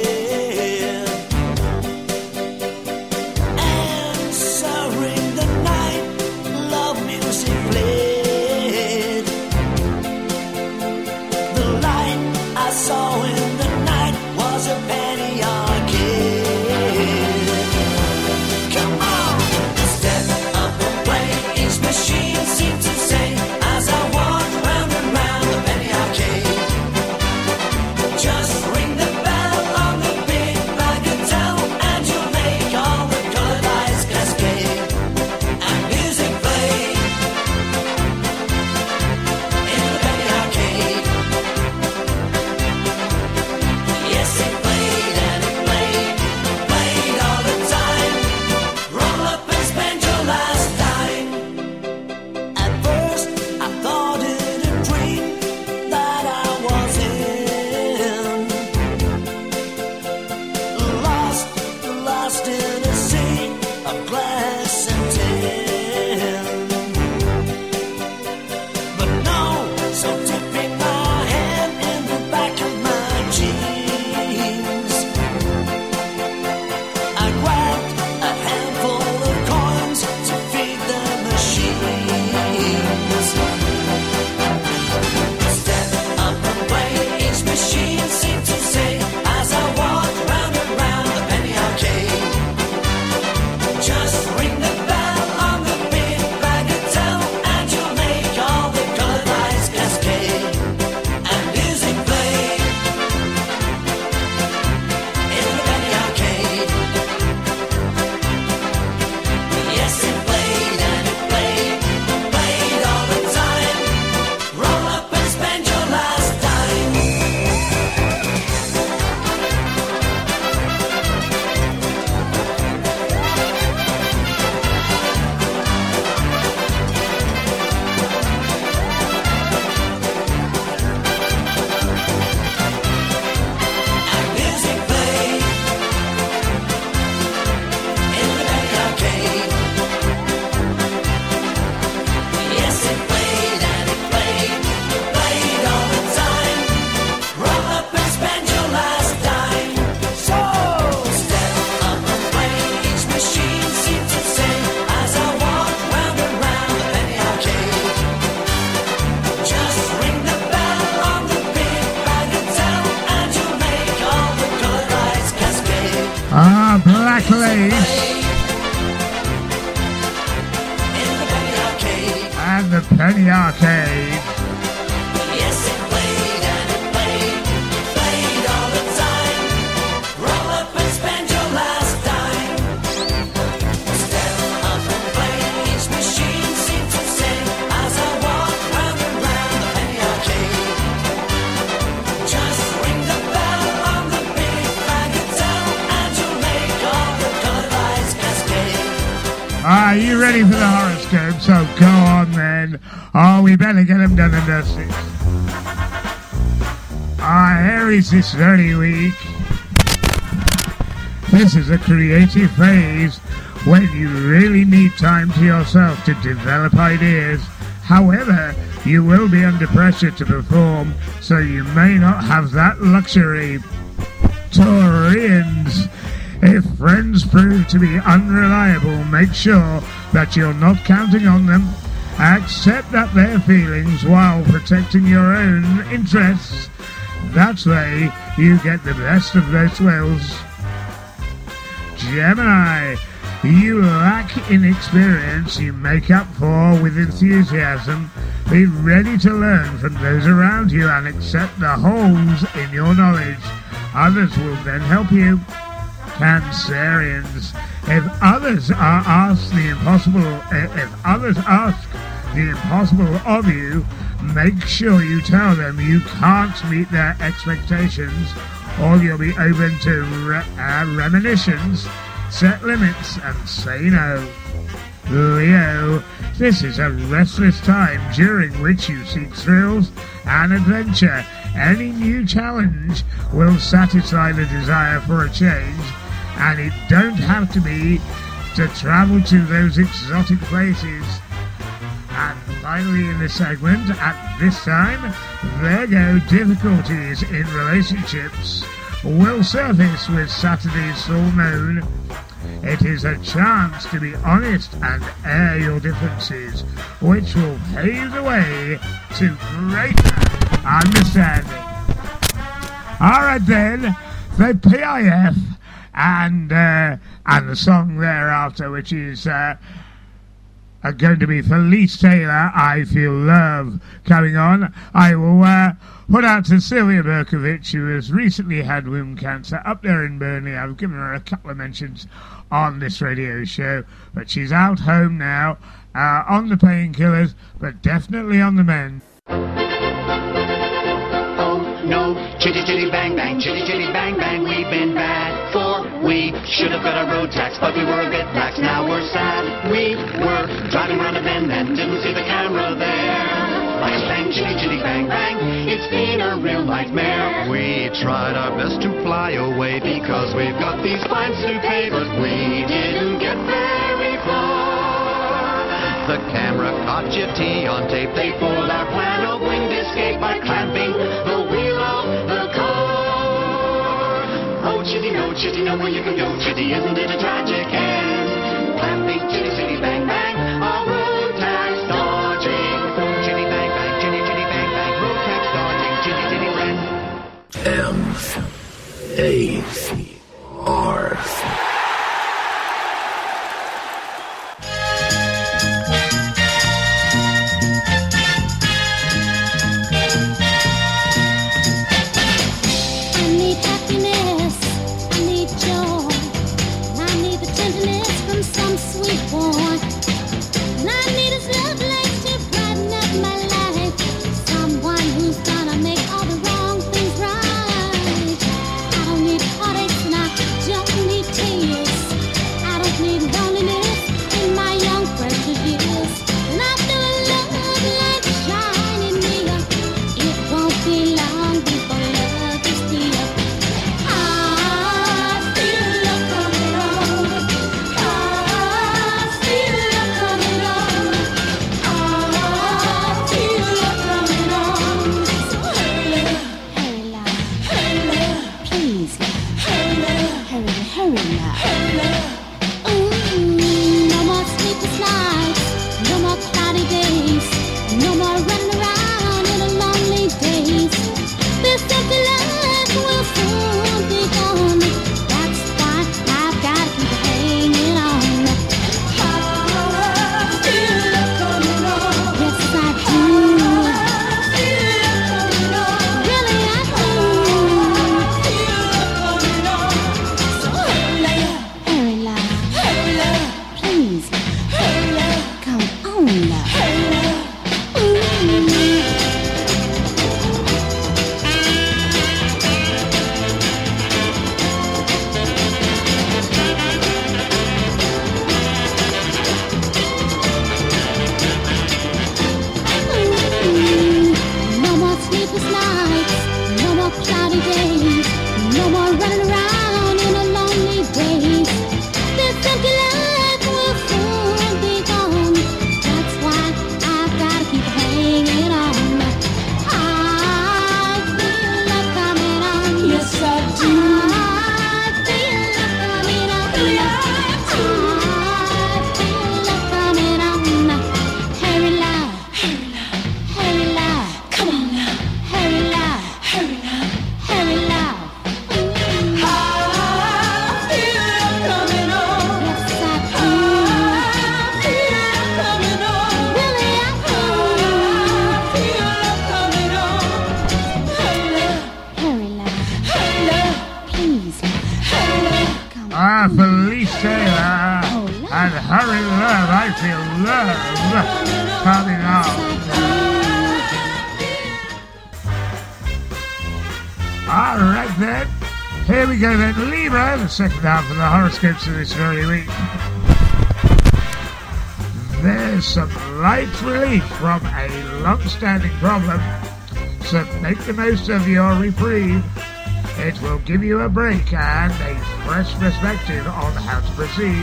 Answering the night. place. And the Penny Arcade. Yes, it played and it played all the time. Roll up and spend your last dime. Step up and play, each machine seemed to say as I walk round and round the Penny Arcade. Just ring the bell on the big bagatelle and you'll make all the colored lights cascade. Are you ready for the horoscope? So go on then. Oh, we better get them done and dusted. Aries this very week. This is a creative phase when you really need time to yourself to develop ideas. However, you will be under pressure to perform, so you may not have that luxury. Taurians. If friends prove to be unreliable, make sure that you're not counting on them. Accept that their feelings while protecting your own interests. That way, you get the best of both worlds. Gemini. You lack in experience, you make up for with enthusiasm. Be ready to learn from those around you and accept the holes in your knowledge. Others will then help you. Cancerians. If others ask the impossible of you, make sure you tell them you can't meet their expectations, or you'll be open to reminiscence. Set limits and say no. Leo, this is a restless time during which you seek thrills and adventure. Any new challenge will satisfy the desire for a change, and it don't have to be to travel to those exotic places. And finally in this segment, at this time, Virgo, difficulties in relationships will surface with Saturday's full moon. It is a chance to be honest and air your differences, which will pave the way to greater understanding. Alright then, the PIF and the song thereafter, which is going to be Felice Taylor, I Feel Love, coming on. I will put out to Sylvia Berkovich, who has recently had womb cancer up there in Burnley. I've given her a couple of mentions on this radio show, but she's out home now, on the painkillers, but definitely on the mend. No, chitty chitty bang bang, chitty chitty bang bang, we've been bad for. We should have got our road tax, but we were a bit lax, now we're sad. We were driving around a bend and didn't see the camera there. Bang bang, chitty chitty bang bang, it's been a real nightmare. We tried our best to fly away because we've got these fines to pay, but we didn't get very far. The camera caught your tea on tape, they fooled our plan of winged escape by clamping the wheel of the car. Oh chitty no, where you can go, chitty, isn't it a tragic end? Clamping, chitty, chitty, bang, bang, our road tax dodging. Chitty, bang, bang, chitty, chitty, bang, bang, road tax dodging, chitty, chitty, M-A-R. Someone who's gonna make all the wrong things right. I don't need heartache No more sleepless nights, no more cloudy days, no more running around in a lonely daze. This empty life will soon be gone. That's why I've gotta keep hanging on. I feel love coming on. Yes, I do. I feel love coming on. Yeah, I do. I feel love coming on. Hurry, love. Hurry, love. Come on now. Hurry, love. Hurry, love. Hurry, love. Felice Taylor and Hurry Love. I feel love coming on. Alright then, here we go then. Libra, the second half of the horoscopes of this very week. There's some light relief from a long-standing problem, so make the most of your reprieve. It will give you a break and a fresh perspective on how to proceed.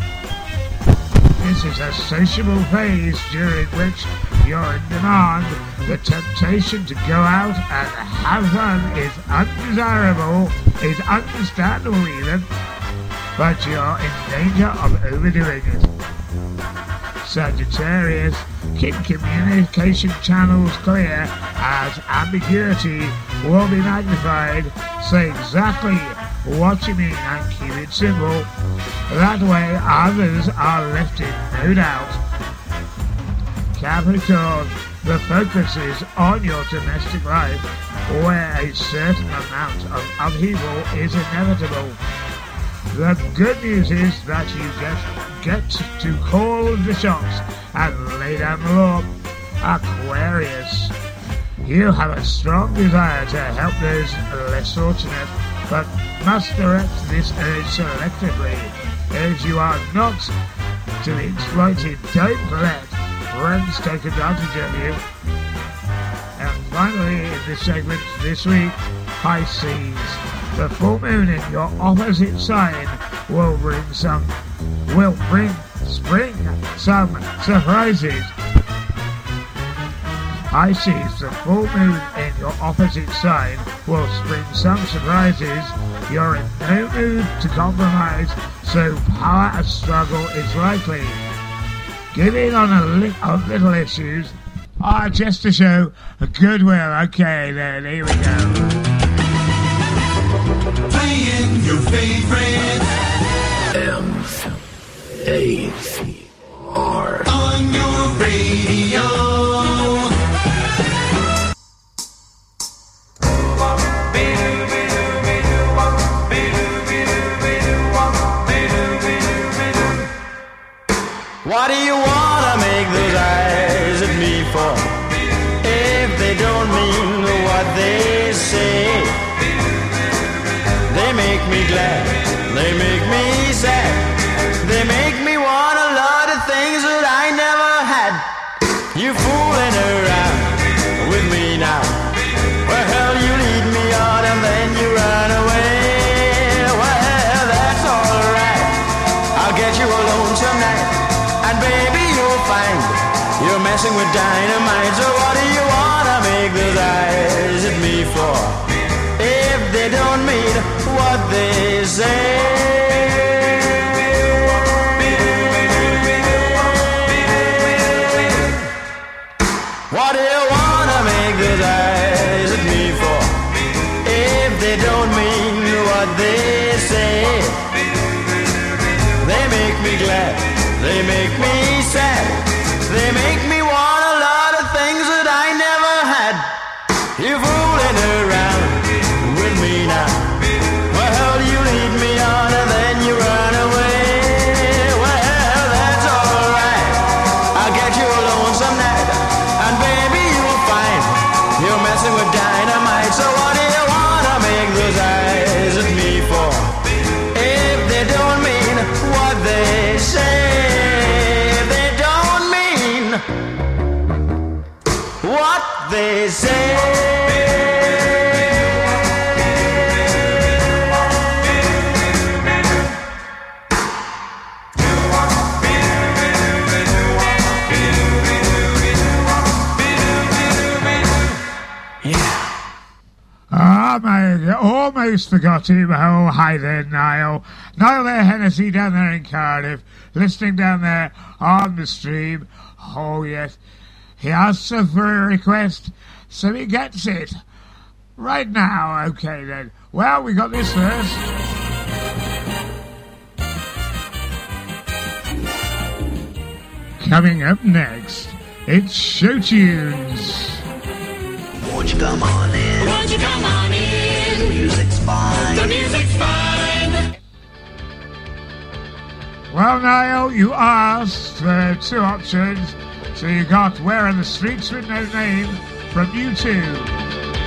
This is a sociable phase during which you're in demand. The temptation to go out and have fun is undesirable, is understandable even, but you're in danger of overdoing it. Sagittarius, keep communication channels clear as ambiguity will be magnified. Say exactly what you mean and keep it simple. That way others are left in no doubt. Capricorn, the focus is on your domestic life, where a certain amount of upheaval is inevitable. The good news is that you get to call the shots and lay down the law. Aquarius, you have a strong desire to help those less fortunate, but must direct this urge selectively. If you are not to be exploited, don't let friends take advantage of you. And finally, in this segment this week, Pisces, the full moon in your opposite sign will bring some surprises. Pisces, the full moon in your opposite sign will spring some surprises. You're in no mood to compromise, so power and struggle is likely. Give in on on little issues. Just to show goodwill. Okay, then, here we go. Playing your favorite M-A-R on your radio. What do you wanna make those eyes at me for? If they don't mean what they say, they make me glad, they make me sad, they make me want a lot of things that I never had. You fooling around with me now. Well, hell, you lead me on and then you run away. Well, that's alright, I'll get you alone tonight. And baby, you'll find you're messing with dynamite. So what do you wanna make those eyes at me for? If they don't mean what they say. What do you wanna make those eyes at me for? If they don't mean what they say. They make me glad, they make me sad, they make me want a lot of things that I never had. You're fooling around with me now. Well, you lead me on and then what they say. I almost forgot him. Oh, hi there, Niall. Niall there, Hennessy, down there in Cardiff, listening down there on the stream. Oh, yes. He asks us for a request, so he gets it. Right now, okay then. Well, we got this first. Coming up next, it's Show Tunes. Won't you come on in? Won't you come on in? The music's fine. The music's fine. Well, Niall, you asked for two options, so you got Where Are the Streets With No Name from U2.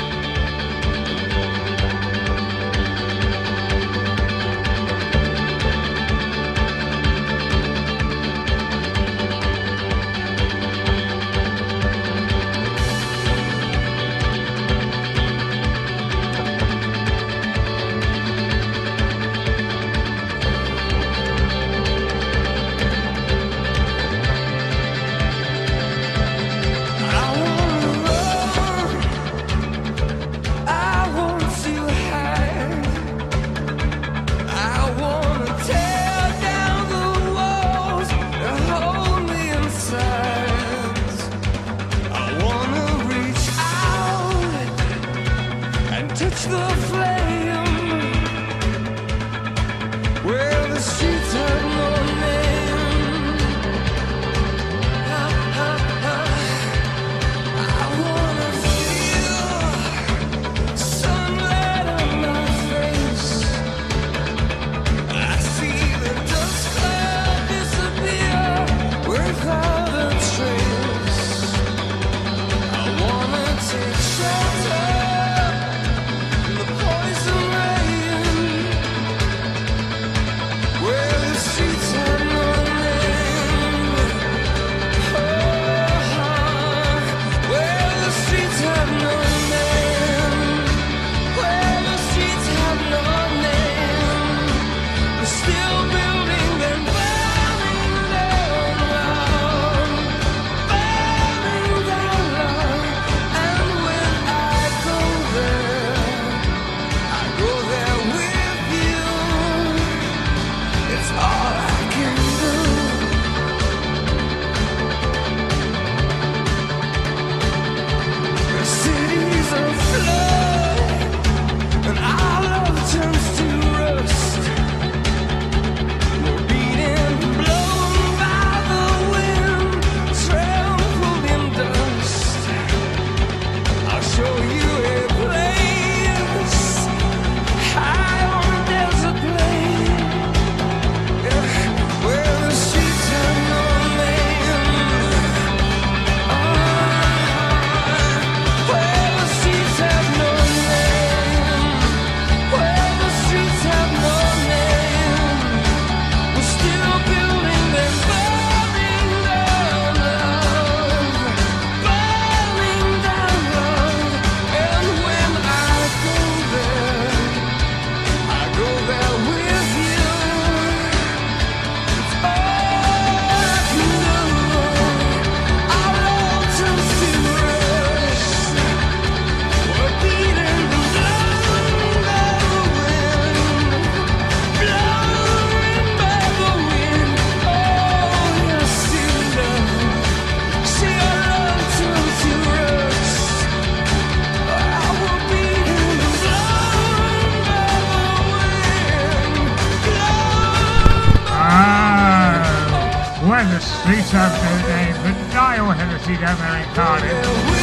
Where the Streets Have No Name, but Niall Hennessy down there in Cardiff.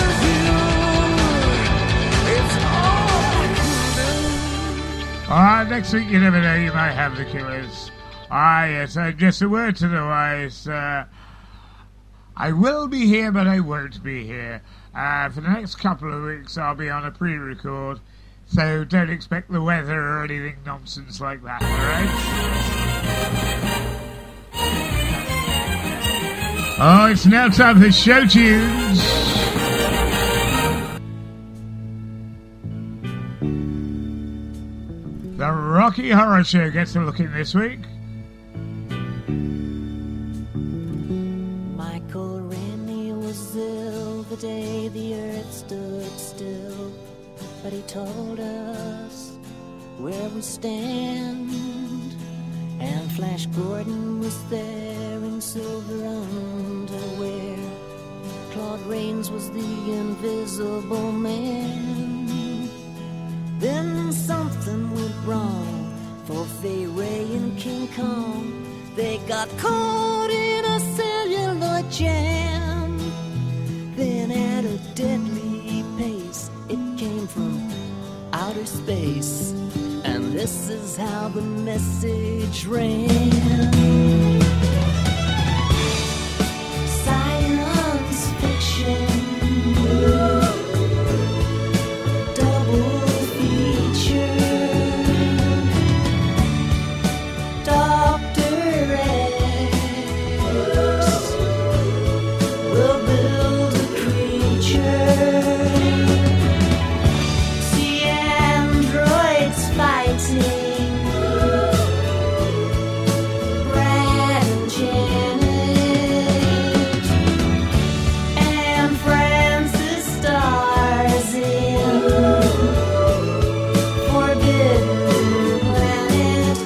Next week you never know, you might have the Killers. Yes, just a word to the wise. I will be here, but I won't be here. For the next couple of weeks I'll be on a pre-record, so don't expect the weather or anything nonsense like that, alright? Oh, it's now time for show tunes. The Rocky Horror Show gets a look in this week. Michael Rennie was ill the day the earth stood still, but he told us where we stand. And Flash Gordon was there in silver underwear. Claude Rains was the invisible man. Then something went wrong for Fay Ray and King Kong. They got caught in a celluloid jam. Then at a deadly pace, it came from outer space. And this is how the message ran. Science fiction, double feature. Dr. X will build a creature. See androids fighting. Brad and Janet and Francis stars in Forbidden Planet.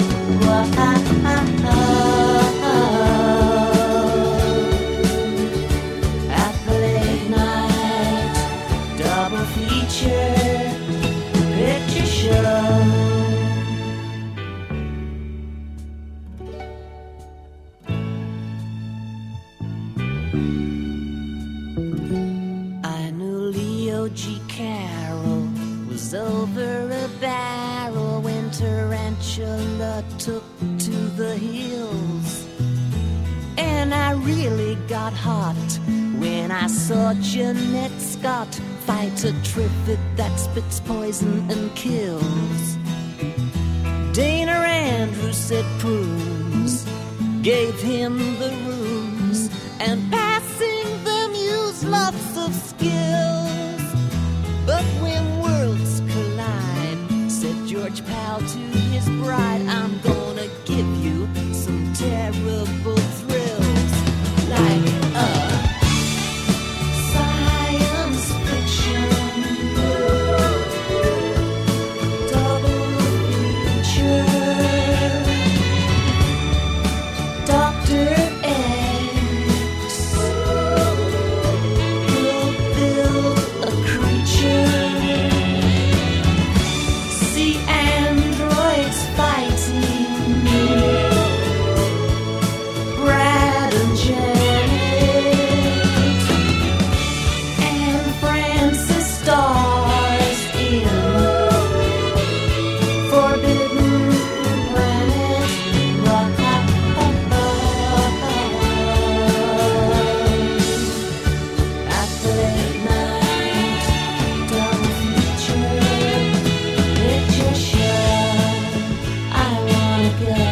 At the late night double feature picture show. I knew Leo G. Carroll was over a barrel when Tarantula took to the hills. And I really got hot when I saw Jeanette Scott fight a trivet that spits poison and kills. Dana Andrews said prunes gave him the rooms, and passing them used lots of skills. But when worlds collide, said George Powell to his bride, I'm gonna give you some terrible thrills. Like science fiction, double feature. Dr. X will build a creature. See androids fighting. Brad and Janet and Francis stars in Forbidden Planet. At the late night double feature picture show, I wanna go.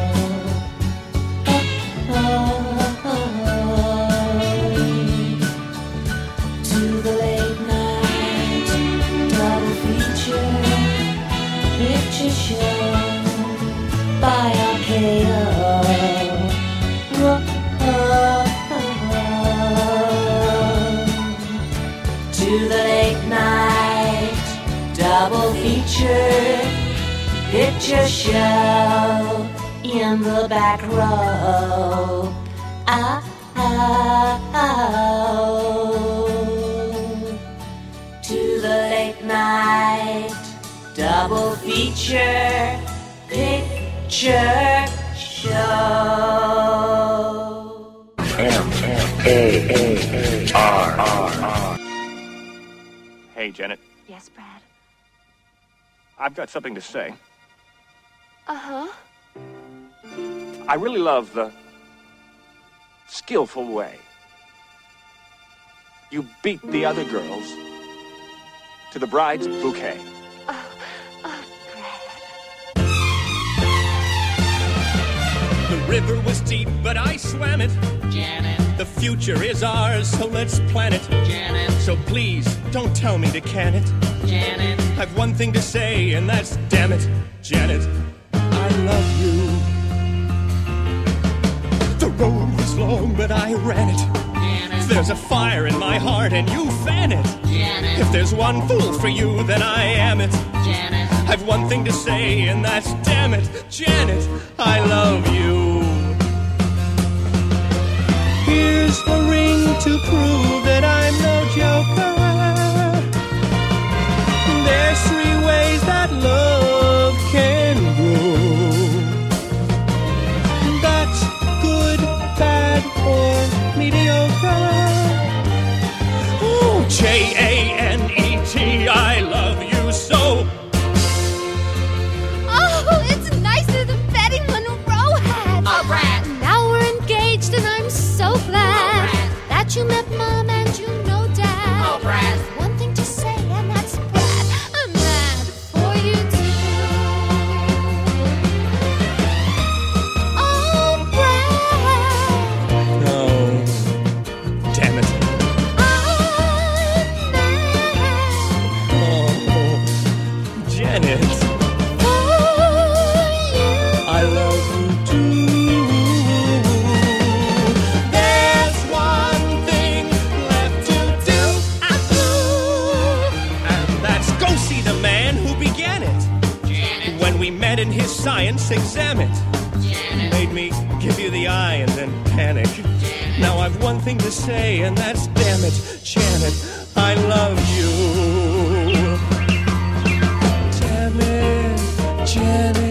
To the late night double feature picture show by RKO. To the late night double feature picture show in the back row. To the late night double feature picture show. M-A-R. Hey, Janet. Yes, Brad. I've got something to say. Uh-huh. I really love the skillful way you beat the other girls to the bride's bouquet. The river was deep, but I swam it. Janet. The future is ours, so let's plan it. Janet. So please, don't tell me to can it. Janet. I've one thing to say, and that's damn it, Janet, I love you. The road was long, but I ran it. Janet. There's a fire in my heart, and you fan it. Janet. If there's one fool for you, then I am it. Janet. I've one thing to say, and that's damn it, Janet, I love you. Here's a ring to prove that I'm no joker. There's 3 ways that love can grow. That's good, bad, or mediocre. Oh, Janet, I love you so. Oh, it's nicer than Betty Monroe had. A rat. Now we're engaged and I'm so glad that you met Mom and you know Dad. Oh, Brad. One thing to say and that's Brad. I'm mad for you too. Oh, Brad. No. Damn it. Oh, Janet. I love you too. There's one thing left to do. And that's go see the man who began it. Janet. When we met in his science exam it. Janet. Made me give you the eye and then panic. Now I've one thing to say, and that's damn it, Janet, I love you. Damn it, Janet.